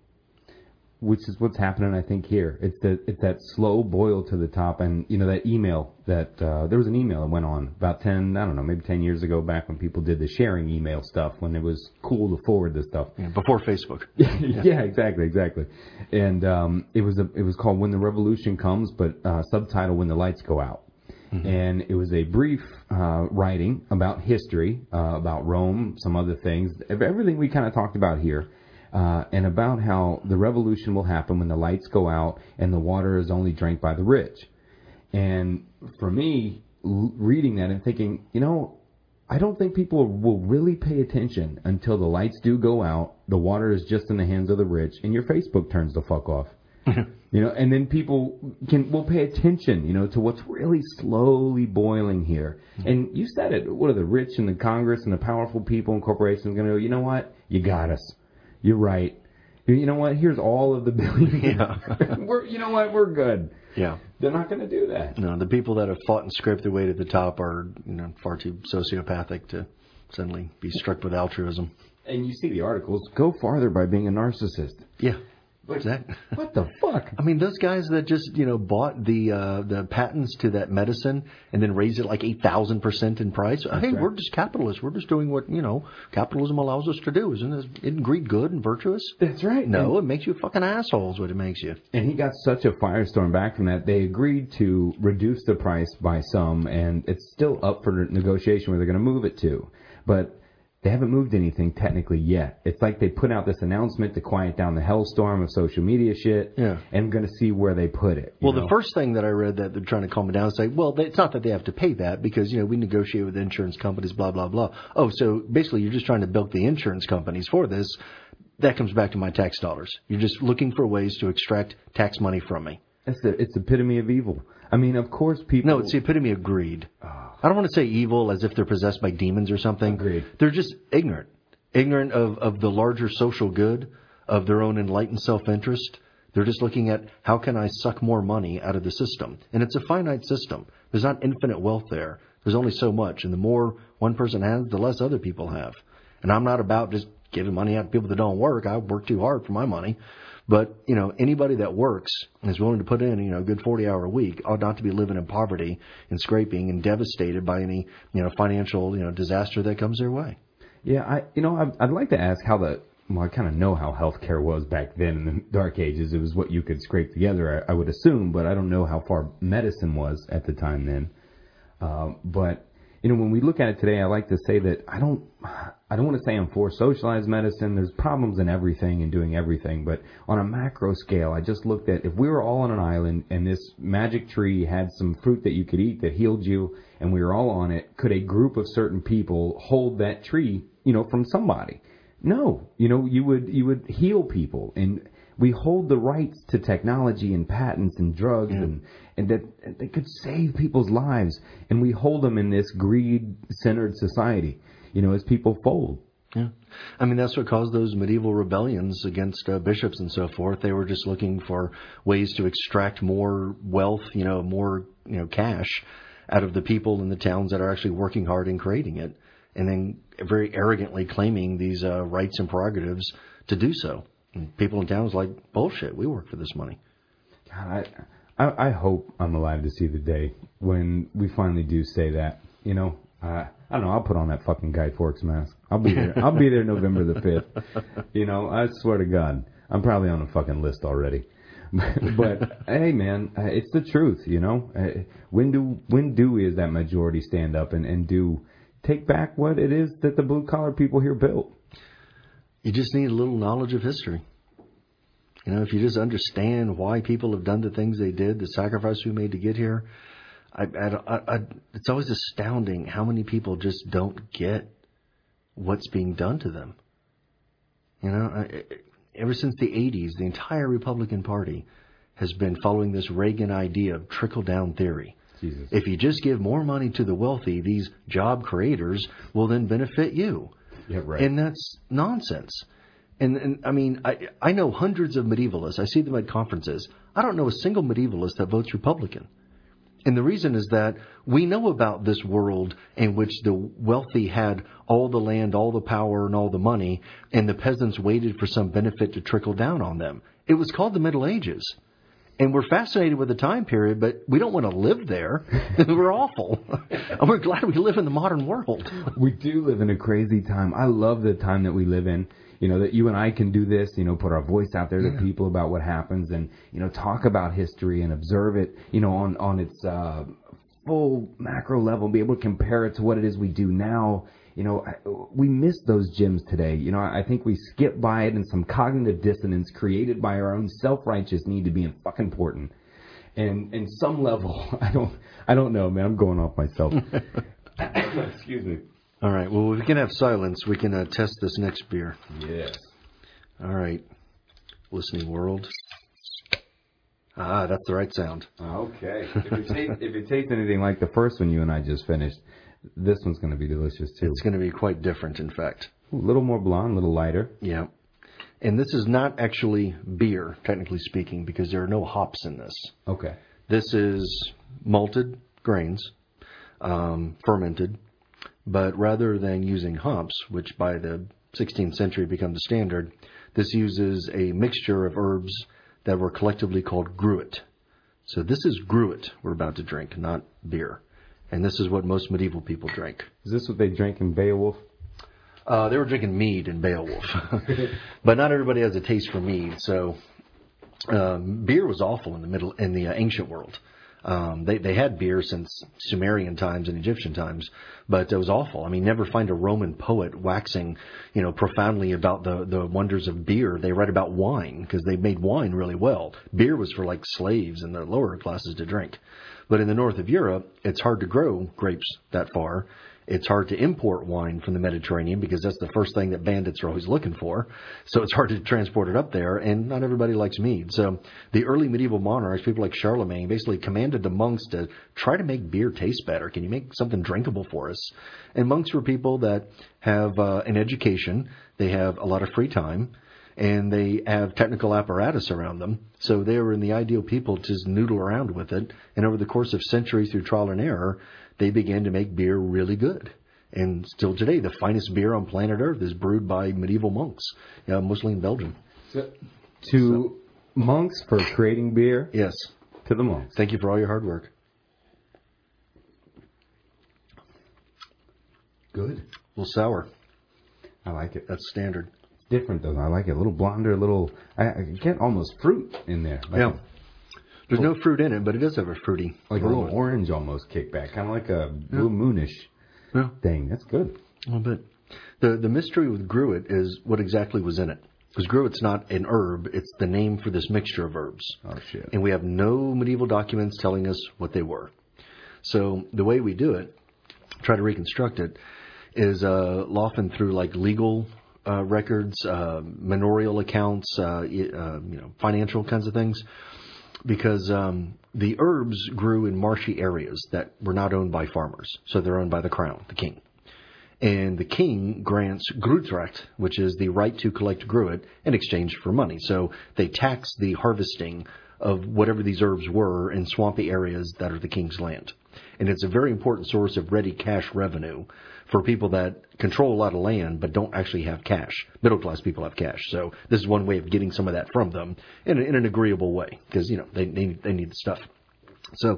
Which is what's happening, I think, here. It's the it's that slow boil to the top. And, you know, that email that, uh, there was an email that went on about ten, I don't know, maybe ten years ago, back when people did the sharing email stuff, when it was cool to forward this stuff. Yeah, before Facebook. yeah. yeah, exactly, exactly. And um, it was a, it was called When the Revolution Comes, but uh, subtitle When the Lights Go Out. Mm-hmm. And it was a brief uh, writing about history, uh, about Rome, some other things, everything we kind of talked about here, uh, and about how the revolution will happen when the lights go out and the water is only drank by the rich. And for me, l- reading that and thinking, you know, I don't think people will really pay attention until the lights do go out, the water is just in the hands of the rich, and your Facebook turns the fuck off. You know, and then people can will pay attention, you know, to what's really slowly boiling here. And you said it. What are the rich and the Congress and the powerful people and corporations going to go, you know what? You got us. You're right. You know what? Here's all of the billions. Yeah. we're, you know what? We're good. Yeah. They're not going to do that. No, the people that have fought and scraped their way to the top are, you know, far too sociopathic to suddenly be struck with altruism. And you see the articles, go farther by being a narcissist. Yeah. What, what the fuck? I mean, those guys that just, you know, bought the uh, the patents to that medicine and then raised it like eight thousand percent in price. That's hey, right. We're just capitalists. We're just doing what, you know, capitalism allows us to do. Isn't, this, isn't greed good and virtuous? That's right. No, and, it makes you a fucking asshole is what it makes you. And he got such a firestorm back from that. They agreed to reduce the price by some, and it's still up for negotiation where they're going to move it to. But they haven't moved anything technically yet. It's like they put out this announcement to quiet down the hellstorm of social media shit. Yeah. And I'm going to see where they put it. Well, know? the first thing that I read that they're trying to calm it down is say, well, it's not that they have to pay that because, you know, we negotiate with insurance companies, blah, blah, blah. Oh, so basically you're just trying to bilk the insurance companies for this. That comes back to my tax dollars. You're just looking for ways to extract tax money from me. It's the, it's the epitome of evil. I mean, of course people... No, it's the epitome of greed. Oh. I don't want to say evil as if they're possessed by demons or something. Agreed. They're just ignorant. Ignorant of, of the larger social good, of their own enlightened self-interest. They're just looking at how can I suck more money out of the system. And it's a finite system. There's not infinite wealth there. There's only so much. And the more one person has, the less other people have. And I'm not about just giving money out to people that don't work. I work too hard for my money. But, you know, anybody that works and is willing to put in, you know, a good forty-hour week ought not to be living in poverty and scraping and devastated by any, you know, financial, you know, disaster that comes their way. Yeah, I, you know, I'd, I'd like to ask how the, well, I kind of know how healthcare was back then in the dark ages. It was what you could scrape together, I, I would assume, but I don't know how far medicine was at the time then. Uh, but, you know, when we look at it today, I like to say that I don't, I don't want to say I'm for socialized medicine. There's problems in everything and doing everything. But on a macro scale, I just looked at if we were all on an island and this magic tree had some fruit that you could eat that healed you and we were all on it, could a group of certain people hold that tree, you know, from somebody? No. You know, you would, you would heal people. And we hold the rights to technology and patents and drugs yeah. and, and that they could save people's lives. And we hold them in this greed-centered society, you know, as people fold. Yeah. I mean, that's what caused those medieval rebellions against uh, bishops and so forth. They were just looking for ways to extract more wealth, you know, more, you know, cash out of the people in the towns that are actually working hard in creating it, and then very arrogantly claiming these uh, rights and prerogatives to do so. And people in towns like, bullshit, we work for this money. God, I, I, I hope I'm alive to see the day when we finally do say that, you know. Uh, I don't know. I'll put on that fucking Guy Fawkes mask. I'll be there. I'll be there November the fifth. You know, I swear to God, I'm probably on a fucking list already. But hey, man, uh, it's the truth. You know, uh, when do when do we as that majority stand up and, and do take back what it is that the blue collar people here built? You just need a little knowledge of history. You know, if you just understand why people have done the things they did, the sacrifice we made to get here. I, I, I, it's always astounding how many people just don't get what's being done to them. You know, I, ever since the eighties, the entire Republican Party has been following this Reagan idea of trickle-down theory. Jesus. If you just give more money to the wealthy, these job creators will then benefit you. Yeah, right. And that's nonsense. And, and I mean, I, I know hundreds of medievalists. I see them at conferences. I don't know a single medievalist that votes Republican. And the reason is that we know about this world in which the wealthy had all the land, all the power, and all the money, and the peasants waited for some benefit to trickle down on them. It was called the Middle Ages. And we're fascinated with the time period, but we don't want to live there. We're awful. And we're glad we live in the modern world. We do live in a crazy time. I love the time that we live in. You know, that you and I can do this, you know, put our voice out there to yeah. people about what happens and, you know, talk about history and observe it, you know, on, on its uh, full macro level, be able to compare it to what it is we do now. You know, we miss those gems today. You know, I think we skip by it, and some cognitive dissonance created by our own self-righteous need to be fucking important. And in some level, I don't, I don't know, man. I'm going off myself. Excuse me. All right. Well, if we can have silence, we can uh, test this next beer. Yes. All right. Listening world. Ah, that's the right sound. Okay. If it tastes, if it tastes anything like the first one you and I just finished, this one's going to be delicious too. It's going to be quite different, in fact. A little more blonde, a little lighter. Yeah. And this is not actually beer, technically speaking, because there are no hops in this. Okay. This is malted grains, um, fermented. But rather than using hops, which by the sixteenth century become the standard, this uses a mixture of herbs that were collectively called gruit. So this is gruit we're about to drink, not beer. And this is what most medieval people drank. Is this what they drank in Beowulf? Uh, they were drinking mead in Beowulf. But not everybody has a taste for mead. So um, beer was awful in the middle in the uh, ancient world. Um, they, they had beer since Sumerian times and Egyptian times, but it was awful. I mean, never find a Roman poet waxing, you know, profoundly about the, the wonders of beer. They write about wine because they made wine really well. Beer was for like slaves and the lower classes to drink. But in the north of Europe, it's hard to grow grapes that far. It's hard to import wine from the Mediterranean because that's the first thing that bandits are always looking for. So it's hard to transport it up there, and not everybody likes mead. So the early medieval monarchs, people like Charlemagne, basically commanded the monks to try to make beer taste better. Can you make something drinkable for us? And monks were people that have uh, an education. They have a lot of free time, and they have technical apparatus around them. So they were in the ideal people to just noodle around with it. And over the course of centuries through trial and error, they began to make beer really good. And still today, the finest beer on planet Earth is brewed by medieval monks, uh, mostly in Belgium. So, to so, monks for creating beer? Yes. To the monks. Thank you for all your hard work. Good. A little sour. I like it. That's standard. Different, though. I like it. A little blonder, a little... I, I get almost fruit in there. Like yeah. There's no fruit in it, but it does have a fruity... Like a little orange almost kickback. Kind of like a blue moonish yeah. thing. That's good. A little bit. The, the mystery with gruit is what exactly was in it. Because gruit's not an herb. It's the name for this mixture of herbs. Oh, shit. And we have no medieval documents telling us what they were. So the way we do it, try to reconstruct it, is uh, often through like legal... Uh, records, uh, manorial accounts, uh, uh, you know, financial kinds of things, because um, the herbs grew in marshy areas that were not owned by farmers, so they're owned by the crown, the king. And the king grants Gruutrecht, which is the right to collect gruit in exchange for money. So they tax the harvesting of whatever these herbs were in swampy areas that are the king's land. And it's a very important source of ready cash revenue for people that control a lot of land but don't actually have cash. Middle-class people have cash. So this is one way of getting some of that from them in, in an agreeable way because, you know, they, they, they need the stuff. So,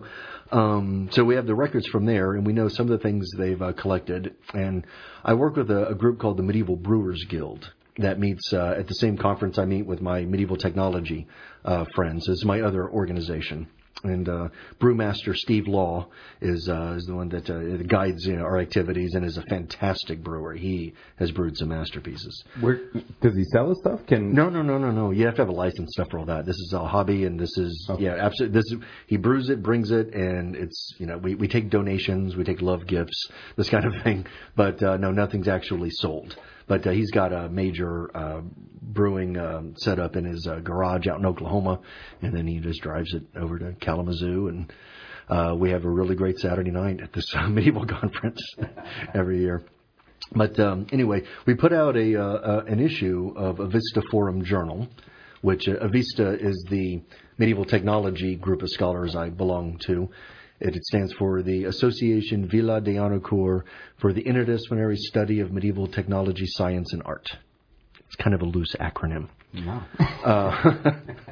um, so we have the records from there, and we know some of the things they've uh, collected. And I work with a, a group called the Medieval Brewers Guild that meets uh, at the same conference I meet with my medieval technology uh, friends. It's my other organization. And uh, Brewmaster Steve Law is uh, is the one that uh, guides you know, our activities and is a fantastic brewer. He has brewed some masterpieces. Where, does he sell his stuff? Can No, no, no, no, no. You have to have a license stuff for all that. This is a hobby, and this is okay. yeah, absolutely. This is, he brews it, brings it, and it's you know we, we take donations, we take love gifts, this kind of thing. But uh, no, nothing's actually sold. But uh, he's got a major uh, brewing um, setup in his uh, garage out in Oklahoma, and then he just drives it over to Kalamazoo, and uh, we have a really great Saturday night at this uh, medieval conference every year. But um, anyway, we put out a uh, uh, an issue of Avista Forum Journal, which uh, Avista is the medieval technology group of scholars I belong to. It stands for the Association Villa de Anocourt for the Interdisciplinary Study of Medieval Technology, Science, and Art. It's kind of a loose acronym. No. uh,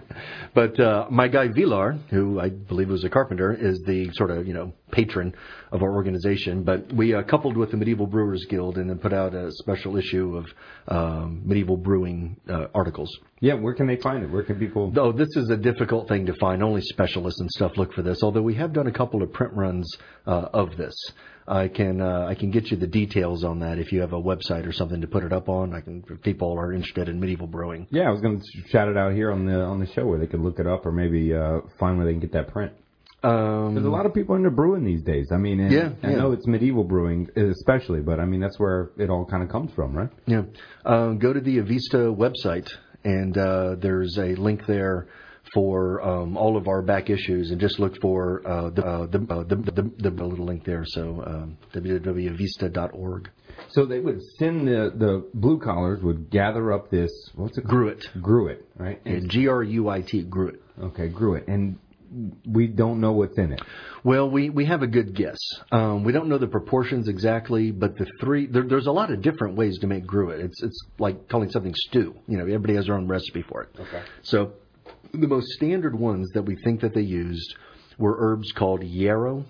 but uh, my guy Villar, who I believe was a carpenter, is the sort of you know patron of our organization. But we uh, coupled with the Medieval Brewers Guild and then put out a special issue of um, medieval brewing uh, articles. Yeah, where can they find it? Where can people? Oh, this is a difficult thing to find. Only specialists and stuff look for this. Although we have done a couple of print runs uh, of this. I can uh, I can get you the details on that if you have a website or something to put it up on. I can if people are interested in medieval brewing. Yeah, I was going to shout it out here on the on the show where they could look it up or maybe uh, find where they can get that print. Um, There's a lot of people into brewing these days. I mean, and yeah, I yeah. know it's medieval brewing especially, but I mean that's where it all kind of comes from, right? Yeah. Um, go to the Avista website, and uh, there's a link there for um, all of our back issues, and just look for uh, the, uh, the, uh, the, the the little link there. So um, w w w dot avista dot org. So they would send the the blue collars would gather up this what's it called? Gruit. Gruit, right? Yeah, G R U I T, Gruit. Okay, Gruit, and we don't know what's in it. Well, we, we have a good guess. Um, we don't know the proportions exactly, but the three there, there's a lot of different ways to make Gruit. It's it's like calling something stew. You know, everybody has their own recipe for it. Okay. So the most standard ones that we think that they used were herbs called yarrow,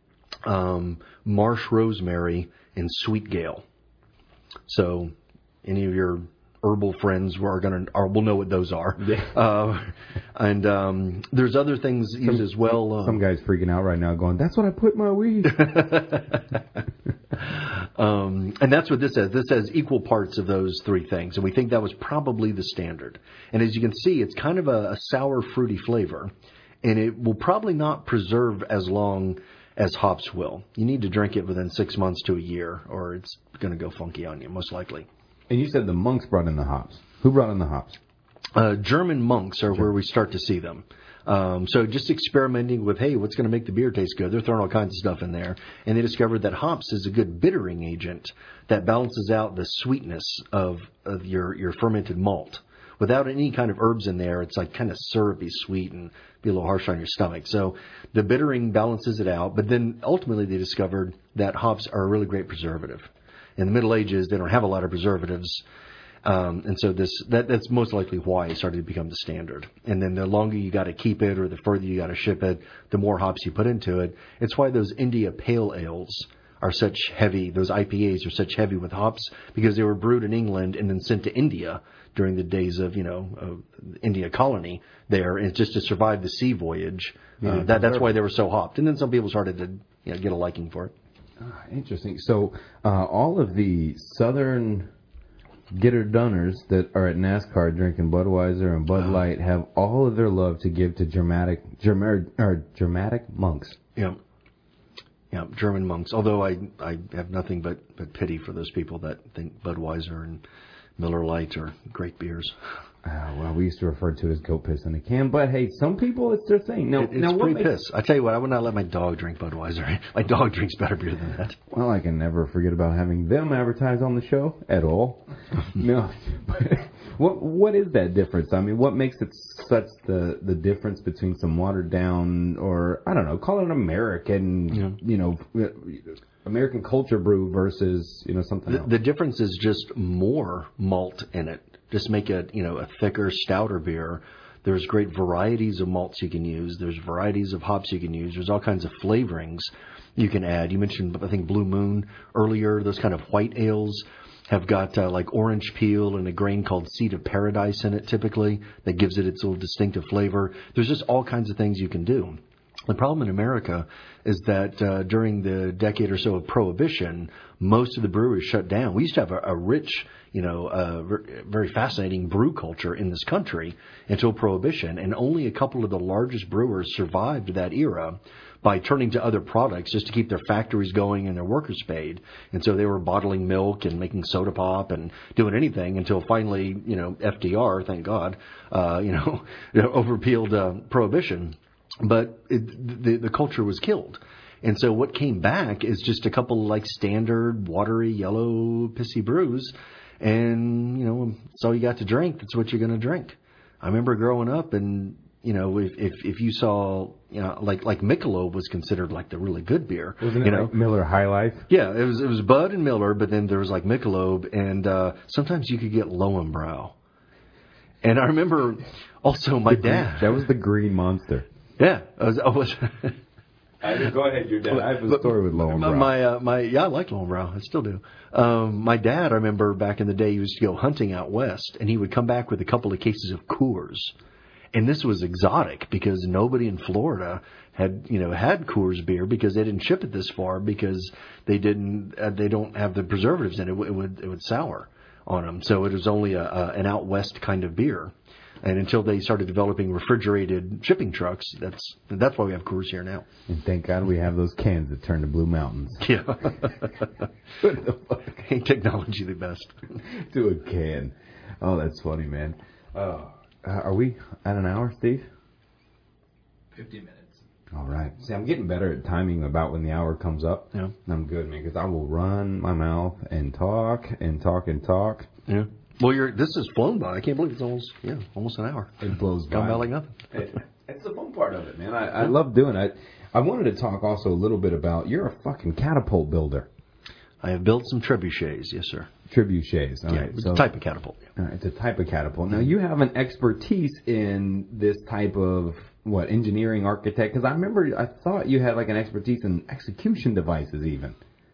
um, marsh rosemary, and sweet gale. So any of your herbal friends are going to will know what those are. Yeah. Uh, and um, there's other things used some, as well. Um, some guy's freaking out right now going, that's what I put in my weed. um, and that's what this says. This says equal parts of those three things. And we think that was probably the standard. And as you can see, it's kind of a, a sour, fruity flavor. And it will probably not preserve as long as hops will. You need to drink it within six months to a year, or it's going to go funky on you, most likely. And you said the monks brought in the hops. Who brought in the hops? Uh, German monks are where we start to see them. Um, so just experimenting with, hey, what's going to make the beer taste good? They're throwing all kinds of stuff in there. And they discovered that hops is a good bittering agent that balances out the sweetness of, of your, your fermented malt. Without any kind of herbs in there, it's like kind of syrupy sweet and be a little harsh on your stomach. So the bittering balances it out. But then ultimately they discovered that hops are a really great preservative. In the Middle Ages, they don't have a lot of preservatives. Um, and so this that, that's most likely why it started to become the standard. And then the longer you got to keep it or the further you got to ship it, the more hops you put into it. It's why those India Pale Ales are such heavy, those I P As are such heavy with hops, because they were brewed in England and then sent to India during the days of, you know, uh, India colony there, and just to survive the sea voyage. Uh, Yeah, that, that's why they were so hopped. And then some people started to you know, get a liking for it. Ah, interesting. So uh, all of the southern getter-doners that are at NASCAR drinking Budweiser and Bud Light have all of their love to give to dramatic, Germer, or dramatic monks. Yeah. Yeah, German monks. Although I, I have nothing but, but pity for those people that think Budweiser and Miller Lite are great beers. Uh, well, we used to refer to it as goat piss in a can, but hey, some people, it's their thing. Now, It, it's now what pretty makes, piss. I tell you what, I would not let my dog drink Budweiser. My dog drinks better beer than that. Well, I can never forget about having them advertise on the show at all. No, but what what is that difference? I mean, what makes it such the the difference between some watered down, or I don't know, call it an American, yeah. you know, American culture brew versus you know something the, else? The difference is just more malt in it. Just make it, you know, a thicker, stouter beer. There's great varieties of malts you can use. There's varieties of hops you can use. There's all kinds of flavorings you can add. You mentioned, I think, Blue Moon earlier. Those kind of white ales have got uh, like orange peel and a grain called Seed of Paradise in it typically that gives it its little distinctive flavor. There's just all kinds of things you can do. The problem in America is that uh, during the decade or so of Prohibition, most of the breweries shut down. We used to have a, a rich, you know, uh, very fascinating brew culture in this country until Prohibition, and only a couple of the largest brewers survived that era by turning to other products just to keep their factories going and their workers paid. And so they were bottling milk and making soda pop and doing anything until finally, you know, F D R, thank God, uh, you know, overpeeled uh, Prohibition. But it, the, the culture was killed. And so what came back is just a couple like standard watery, yellow, pissy brews. And, you know, it's all you got to drink. That's what you're going to drink. I remember growing up and, you know, if, if, if you saw, you know, like, like Michelob was considered like the really good beer. Wasn't you it know? like Miller High Life? Yeah, it was, it was Bud and Miller, but then there was like Michelob and, uh, sometimes you could get Lowenbrau. And I remember also my dad. That was the Green Monster. Yeah, I was. I was I, go ahead, your dad. I have a story with Lowenbrau. My, uh, my, yeah, I like Lowenbrau. I still do. Um, my dad, I remember back in the day, he used to go hunting out west, and he would come back with a couple of cases of Coors. And this was exotic because nobody in Florida had, you know, had Coors beer because they didn't ship it this far because they didn't, uh, they don't have the preservatives in it. It would, it would, it would sour on them. So it was only a, a, an out west kind of beer. And until they started developing refrigerated shipping trucks, that's that's why we have Coors here now. And thank God we have those cans that turn to Blue Mountains. Yeah. Ain't technology the best? To a can. Oh, that's funny, man. Uh, are we at an hour, Steve? fifty minutes. All right. See, I'm getting better at timing about when the hour comes up. Yeah. I'm good, man, because I will run my mouth and talk and talk and talk. Yeah. Well, you're, this has flown by. I can't believe it's almost, yeah, almost an hour. It blows by. Gone by like nothing. It, it's the fun part of it, man. I, I love doing it. I wanted to talk also a little bit about, you're a fucking catapult builder. I have built some trebuchets, yes, sir. Trebuchets. All yeah, right. it's So, a type of catapult. All right, it's a type of catapult. Now, you have an expertise in this type of, what, engineering, architect? Because I remember, I thought you had like an expertise in execution devices even.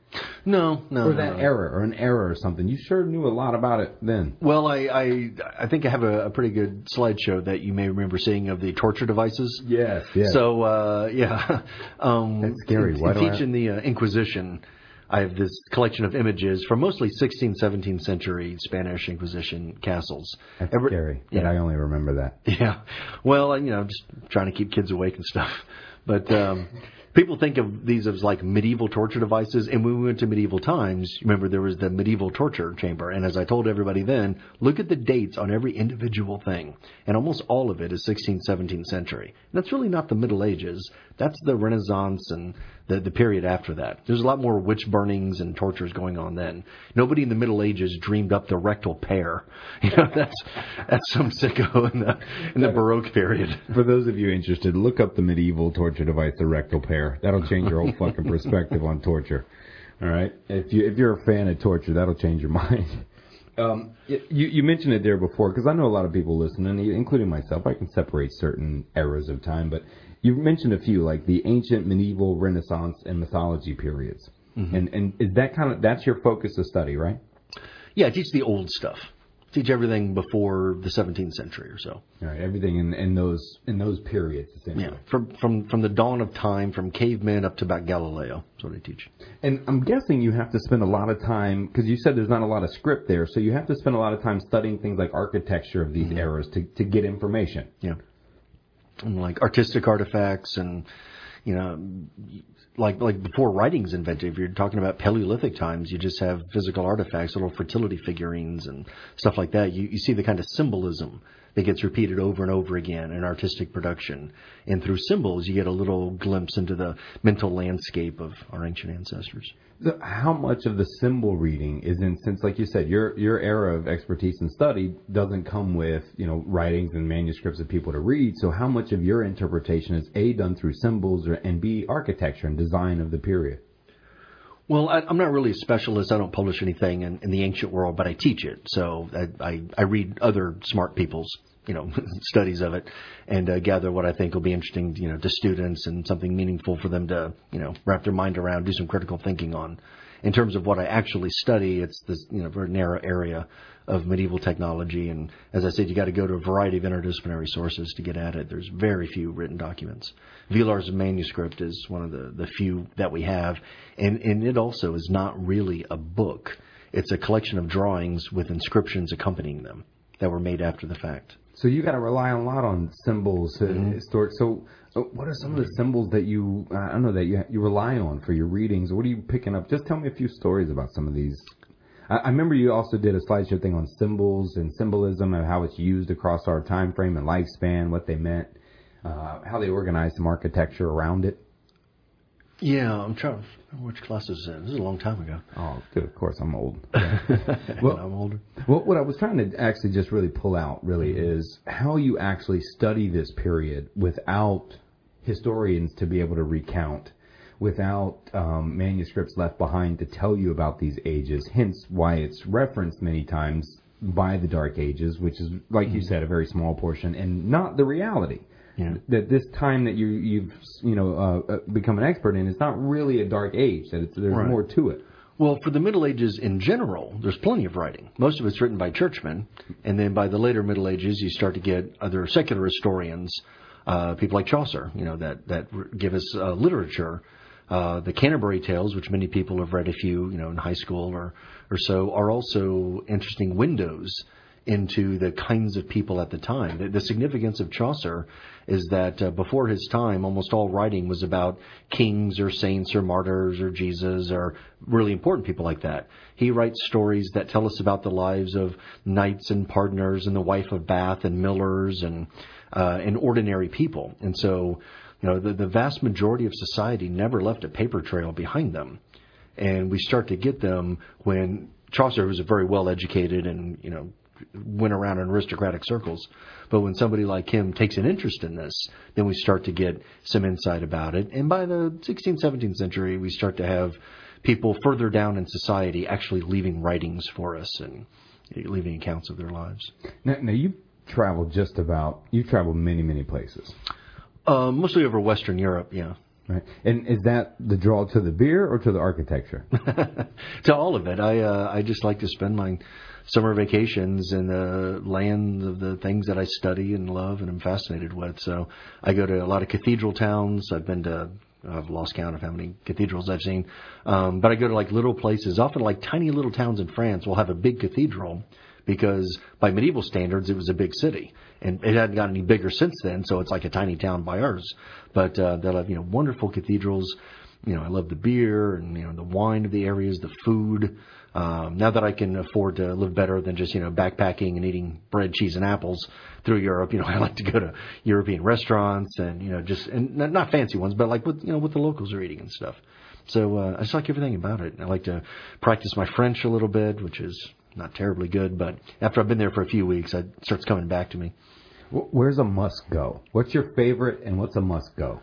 No, no. Or that no. error, or an error or something. You sure knew a lot about it then. Well, I, I, I think I have a, a pretty good slideshow that you may remember seeing of the torture devices. Yes, yes. So, uh, yeah. Um, That's scary. Why do I teaching the uh, Inquisition, I have this collection of images from mostly sixteenth, seventeenth century Spanish Inquisition castles. That's Every, scary. Yeah. But I only remember that. Yeah. Well, you know, just trying to keep kids awake and stuff. But um, people think of these as like medieval torture devices. And when we went to medieval times, remember there was the medieval torture chamber. And as I told everybody then, look at the dates on every individual thing. And almost all of it is sixteenth, seventeenth century. And that's really not the Middle Ages. That's the Renaissance and the, the period after that. There's a lot more witch burnings and tortures going on then. Nobody in the Middle Ages dreamed up the rectal pear. You know, that's that's some sicko in the in the Baroque period. For those of you interested, look up the medieval torture device, the rectal pear. That'll change your whole fucking perspective on torture. All right? If you if you're a fan of torture, that'll change your mind. Um, you, you mentioned it there before, because I know a lot of people listening, including myself. I can separate certain eras of time, but you mentioned a few, like the ancient, medieval, Renaissance, and mythology periods. Mm-hmm. And and is that kind of that's your focus of study, right? Yeah, I teach the old stuff. Teach everything before the seventeenth century or so. All right, everything in, in those in those periods, essentially. Yeah, from from from the dawn of time, from cavemen up to about Galileo. That's what I teach. And I'm guessing you have to spend a lot of time, because you said there's not a lot of script there, so you have to spend a lot of time studying things like architecture of these mm-hmm. eras to to get information. Yeah, and like artistic artifacts and you know, like like before writing's invented, if you're talking about Paleolithic times, you just have physical artifacts, little fertility figurines and stuff like that. You, you see the kind of symbolism that gets repeated over and over again in artistic production. And through symbols, you get a little glimpse into the mental landscape of our ancient ancestors. So how much of the symbol reading is in, since like you said, your your era of expertise and study doesn't come with, you know, writings and manuscripts of people to read. So how much of your interpretation is A, done through symbols, or, and B, architecture and design of the period? Well, I, I'm not really a specialist. I don't publish anything in, in the ancient world, but I teach it. So I, I, I read other smart people's, you know, studies of it and uh, gather what I think will be interesting, you know, to students and something meaningful for them to, you know, wrap their mind around, do some critical thinking on. In terms of what I actually study, it's this, you know, very narrow area of medieval technology. And as I said, you got to go to a variety of interdisciplinary sources to get at it. There's very few written documents. Villars' manuscript is one of the, the few that we have. And, and it also is not really a book. It's a collection of drawings with inscriptions accompanying them that were made after the fact. So you got to rely a lot on symbols. Uh, mm-hmm. historic. So uh, what are some of the symbols that you, I don't know, that you you rely on for your readings? What are you picking up? Just tell me a few stories about some of these. I, I remember you also did a slideshow thing on symbols and symbolism and how it's used across our time frame and lifespan, what they meant, uh, how they organized some architecture around it. Yeah, I'm trying to remember which class this is in. This is a long time ago. Oh, good. Of course, I'm old. Yeah. Well, I'm older. Well, what I was trying to actually just really pull out really is how you actually study this period without historians to be able to recount, without um, manuscripts left behind to tell you about these ages, hence why it's referenced many times by the Dark Ages, which is, like you said, a very small portion and not the reality. Yeah. That this time that you, you've you know uh, become an expert in is not really a dark age. That it's, there's right. more to it. Well, for the Middle Ages in general, there's plenty of writing. Most of it's written by churchmen, and then by the later Middle Ages, you start to get other secular historians, uh, people like Chaucer, you know, that that give us uh, literature. Uh, the Canterbury Tales, which many people have read, a few, you know, in high school or or so, are also interesting windows into the kinds of people at the time. The, the significance of Chaucer is that uh, before his time, almost all writing was about kings or saints or martyrs or Jesus or really important people like that. He writes stories that tell us about the lives of knights and partners and the wife of Bath and millers and uh, and ordinary people. And so, you know, the, the vast majority of society never left a paper trail behind them. And we start to get them when Chaucer was a very well-educated and, you know, went around in aristocratic circles. But when somebody like him takes an interest in this, then we start to get some insight about it. And by the sixteenth, seventeenth century, we start to have people further down in society actually leaving writings for us and leaving accounts of their lives. Now, now you've traveled just about, you've traveled many, many places. Uh, mostly over Western Europe, yeah. Right. And is that the draw to the beer or to the architecture? To all of it. I uh, I just like to spend my summer vacations in the land of the things that I study and love and am fascinated with. So I go to a lot of cathedral towns. I've been to, I've lost count of how many cathedrals I've seen. Um, but I go to like little places, often like tiny little towns in France will have a big cathedral because by medieval standards, it was a big city. And it hadn't gotten any bigger since then, so it's like a tiny town by ours. But uh, they'll have, you know, wonderful cathedrals. You know, I love the beer and, you know, the wine of the areas, the food. Um, now that I can afford to live better than just, you know, backpacking and eating bread, cheese, and apples through Europe, you know, I like to go to European restaurants and, you know, just, and not fancy ones, but like what, you know, what the locals are eating and stuff. So uh, I just like everything about it. I like to practice my French a little bit, which is not terribly good, but after I've been there for a few weeks, it starts coming back to me. Where's a must go? What's your favorite and what's a must go?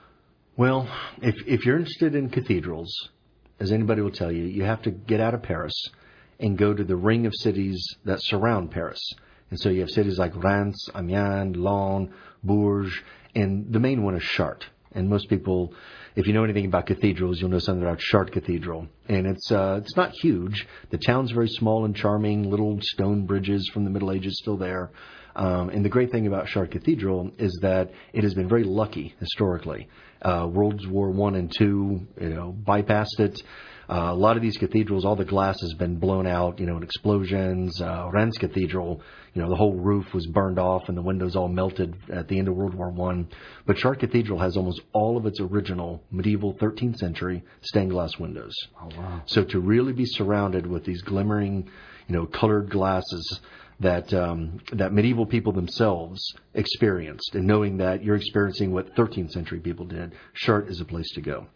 Well, if if you're interested in cathedrals, as anybody will tell you, you have to get out of Paris and go to the ring of cities that surround Paris. And so you have cities like Reims, Amiens, Laon, Bourges, and the main one is Chartres. And most people, if you know anything about cathedrals, you'll know something about Chartres Cathedral. And it's uh, it's not huge. The town's very small and charming, little stone bridges from the Middle Ages still there. Um, and the great thing about Chartres Cathedral is that it has been very lucky historically. Uh, World War One and Two, you know, bypassed it. Uh, a lot of these cathedrals, all the glass has been blown out, you know, in explosions. Uh, Reims Cathedral, you know, the whole roof was burned off and the windows all melted at the end of World War One. But Chartres Cathedral has almost all of its original medieval thirteenth century stained glass windows. Oh, wow. So to really be surrounded with these glimmering, you know, colored glasses that um, that medieval people themselves experienced, and knowing that you're experiencing what thirteenth century people did, Chartres is a place to go.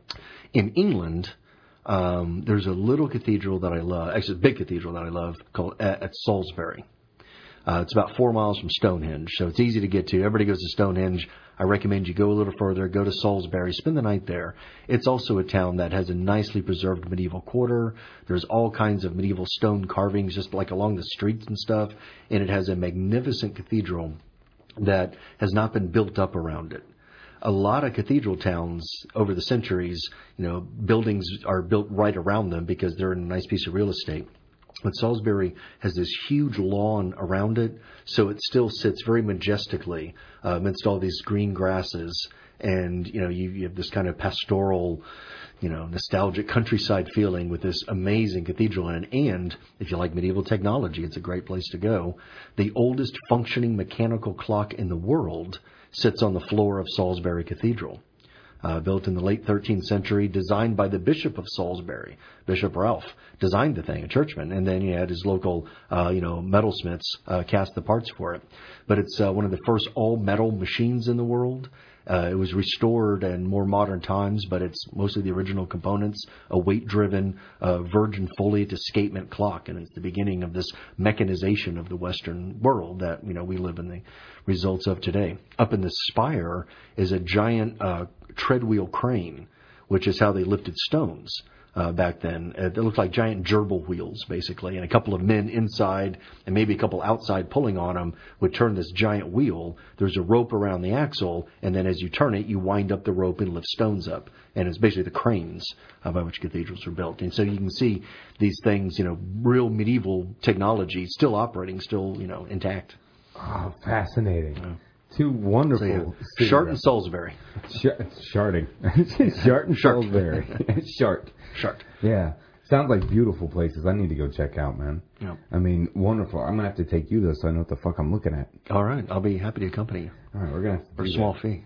In England, Um, there's a little cathedral that I love, actually a big cathedral that I love, called at, at Salisbury. Uh, it's about four miles from Stonehenge, so it's easy to get to. Everybody goes to Stonehenge. I recommend you go a little further, go to Salisbury, spend the night there. It's also a town that has a nicely preserved medieval quarter. There's all kinds of medieval stone carvings just like along the streets and stuff, and it has a magnificent cathedral that has not been built up around it. A lot of cathedral towns over the centuries, you know, buildings are built right around them because they're in a nice piece of real estate. But Salisbury has this huge lawn around it, so it still sits very majestically uh, amidst all these green grasses. And, you know, you, you have this kind of pastoral, you know, nostalgic countryside feeling with this amazing cathedral. And, and if you like medieval technology, it's a great place to go. The oldest functioning mechanical clock in the world sits on the floor of Salisbury Cathedral, uh, built in the late thirteenth century, designed by the Bishop of Salisbury. Bishop Ralph designed the thing, a churchman, and then he had his local, uh, you know, metalsmiths uh, cast the parts for it. But it's uh, one of the first all-metal machines in the world. Uh, it was restored in more modern times, but it's mostly the original components, a weight-driven uh, Virgin Foliate escapement clock, and it's the beginning of this mechanization of the Western world that, you know, we live in the results of today. Up in the spire is a giant uh, treadwheel crane, which is how they lifted stones. Uh, back then. Uh, they looked like giant gerbil wheels, basically, and a couple of men inside and maybe a couple outside pulling on them would turn this giant wheel. There's a rope around the axle, and then as you turn it, you wind up the rope and lift stones up. And it's basically the cranes uh, by which cathedrals were built. And so you can see these things, you know, real medieval technology still operating, still, you know, intact. Oh, fascinating. Yeah. Two wonderful. So, yeah. Chartres and Salisbury. Charting. Chartres and Salisbury. Chartres. Chartres. Yeah. Sounds like beautiful places. I need to go check out, man. Yeah. I mean, wonderful. I'm going to have to take you, though, so I know what the fuck I'm looking at. All right. I'll be happy to accompany you. All right. We're going to have to For a small fee.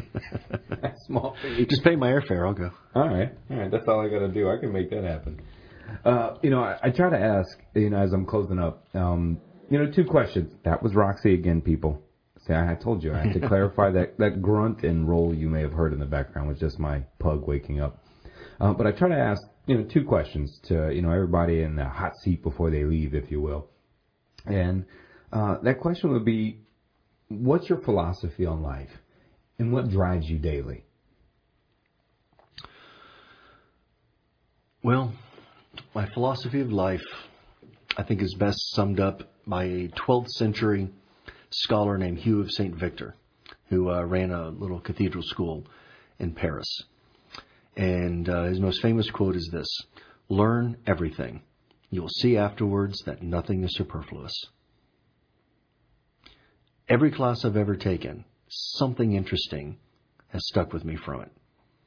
Small fee. Just pay my airfare. I'll go. All right. All right. That's all I got to do. I can make that happen. Uh, you know, I, I try to ask, you know, as I'm closing up, um, you know, two questions. That was Roxy again, people. See, I told you. I had to clarify that, that grunt and roll you may have heard in the background was just my pug waking up. Uh, but I try to ask, you know, two questions to, you know, everybody in the hot seat before they leave, if you will. And uh, that question would be, what's your philosophy on life? And what drives you daily? Well, my philosophy of life, I think, is best summed up by a twelfth century scholar named Hugh of Saint Victor, who uh, ran a little cathedral school in Paris. And uh, his most famous quote is this: "Learn everything. You will see afterwards that nothing is superfluous." Every class I've ever taken, something interesting has stuck with me from it.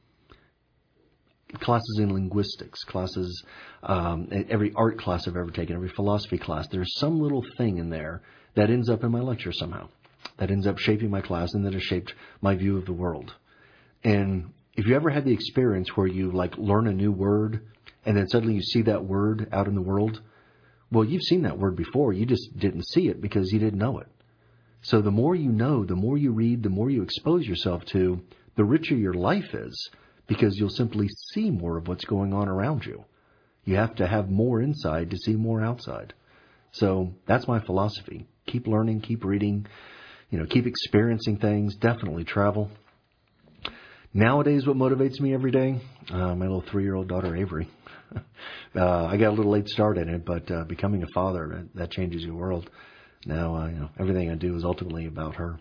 Classes in linguistics, classes, um, every art class I've ever taken, every philosophy class, there's some little thing in there that ends up in my lecture somehow, that ends up shaping my class and that has shaped my view of the world. And if you ever had the experience where you like learn a new word and then suddenly you see that word out in the world, well, you've seen that word before. You just didn't see it because you didn't know it. So the more you know, the more you read, the more you expose yourself to, the richer your life is, because you'll simply see more of what's going on around you. You have to have more inside to see more outside. So that's my philosophy. Keep learning, keep reading, you know, keep experiencing things, definitely travel. Nowadays, what motivates me every day? Uh, my little three-year-old daughter, Avery. uh, I got a little late start in it, but uh, becoming a father, that, that changes your world. Now, uh, you know, everything I do is ultimately about her.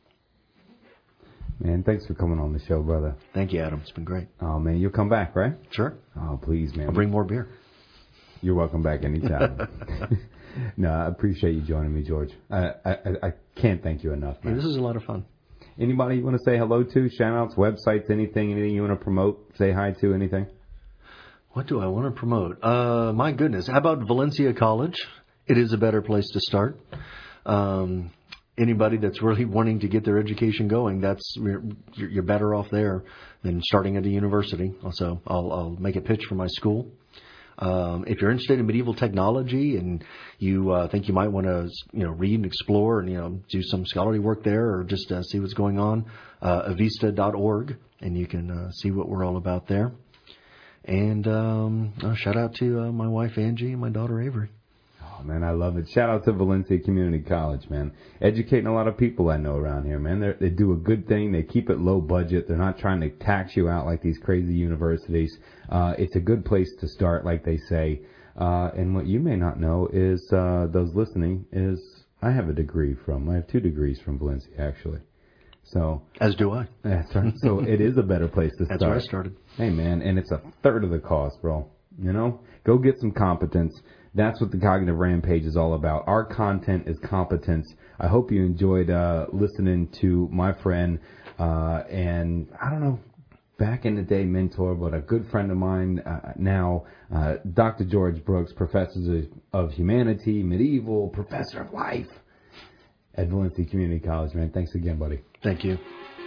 Man, thanks for coming on the show, brother. Thank you, Adam. It's been great. Oh, man, you'll come back, right? Sure. Oh, please, man. I'll bring more beer. You're welcome back anytime. No, I appreciate you joining me, George. I, I, I can't thank you enough, man. Yeah, this is a lot of fun. Anybody you want to say hello to? Shout-outs, websites, anything, anything you want to promote, say hi to, anything? What do I want to promote? Uh, my goodness. How about Valencia College? It is a better place to start. Um, anybody that's really wanting to get their education going, that's you're, you're better off there than starting at a university. Also, I'll, I'll make a pitch for my school. Um, if you're interested in medieval technology and you uh, think you might want to, you know, read and explore and, you know, do some scholarly work there or just uh, see what's going on, uh, avista dot org, and you can uh, see what we're all about there. And um, oh, shout out to uh, my wife, Angie, and my daughter, Avery. Oh, man, I love it. Shout out to Valencia Community College, man. Educating a lot of people I know around here, man. They're, they do a good thing. They keep it low budget. They're not trying to tax you out like these crazy universities. Uh, it's a good place to start, like they say. Uh, and what you may not know is, uh, those listening, is I have a degree from, I have two degrees from Valencia, actually. So As do I. That's right. So it is a better place to start. That's where I started. Hey, man, and it's a third of the cost, bro. You know? Go get some competence. That's what the Cognitive Rampage is all about. Our content is competence. I hope you enjoyed uh, listening to my friend uh, and, I don't know, back in the day mentor, but a good friend of mine uh, now, uh, Doctor George Brooks, Professor of Humanity, Medieval, Professor of Life at Valencia Community College, man. Thanks again, buddy. Thank you.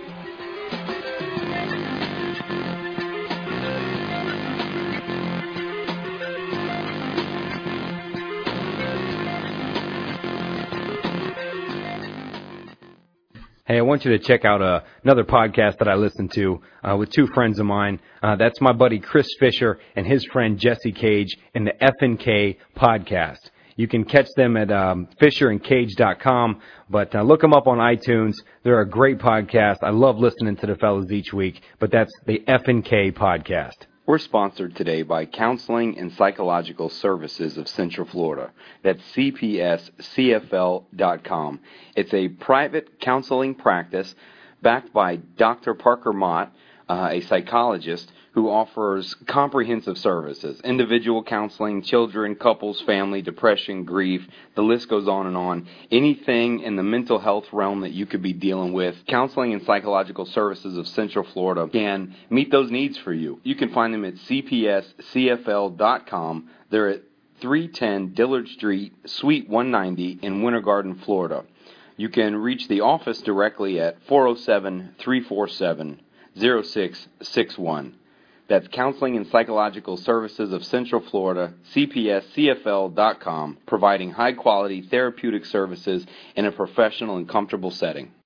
Hey, I want you to check out uh, another podcast that I listen to uh, with two friends of mine. Uh, that's my buddy Chris Fisher and his friend Jesse Cage in the F and K podcast. You can catch them at um, fisher and cage dot com, but uh, look them up on iTunes. They're a great podcast. I love listening to the fellas each week, but that's the F and K podcast. We're sponsored today by Counseling and Psychological Services of Central Florida. That's C P S C F L dot com. It's a private counseling practice backed by Doctor Parker Mott, uh, a psychologist who offers comprehensive services, individual counseling, children, couples, family, depression, grief, the list goes on and on. Anything in the mental health realm that you could be dealing with, Counseling and Psychological Services of Central Florida can meet those needs for you. You can find them at C P S C F L dot com. They're at three ten Dillard Street, Suite one ninety in Winter Garden, Florida. You can reach the office directly at four oh seven, three four seven, oh six six one. That's Counseling and Psychological Services of Central Florida, C P S C F L dot com, providing high-quality therapeutic services in a professional and comfortable setting.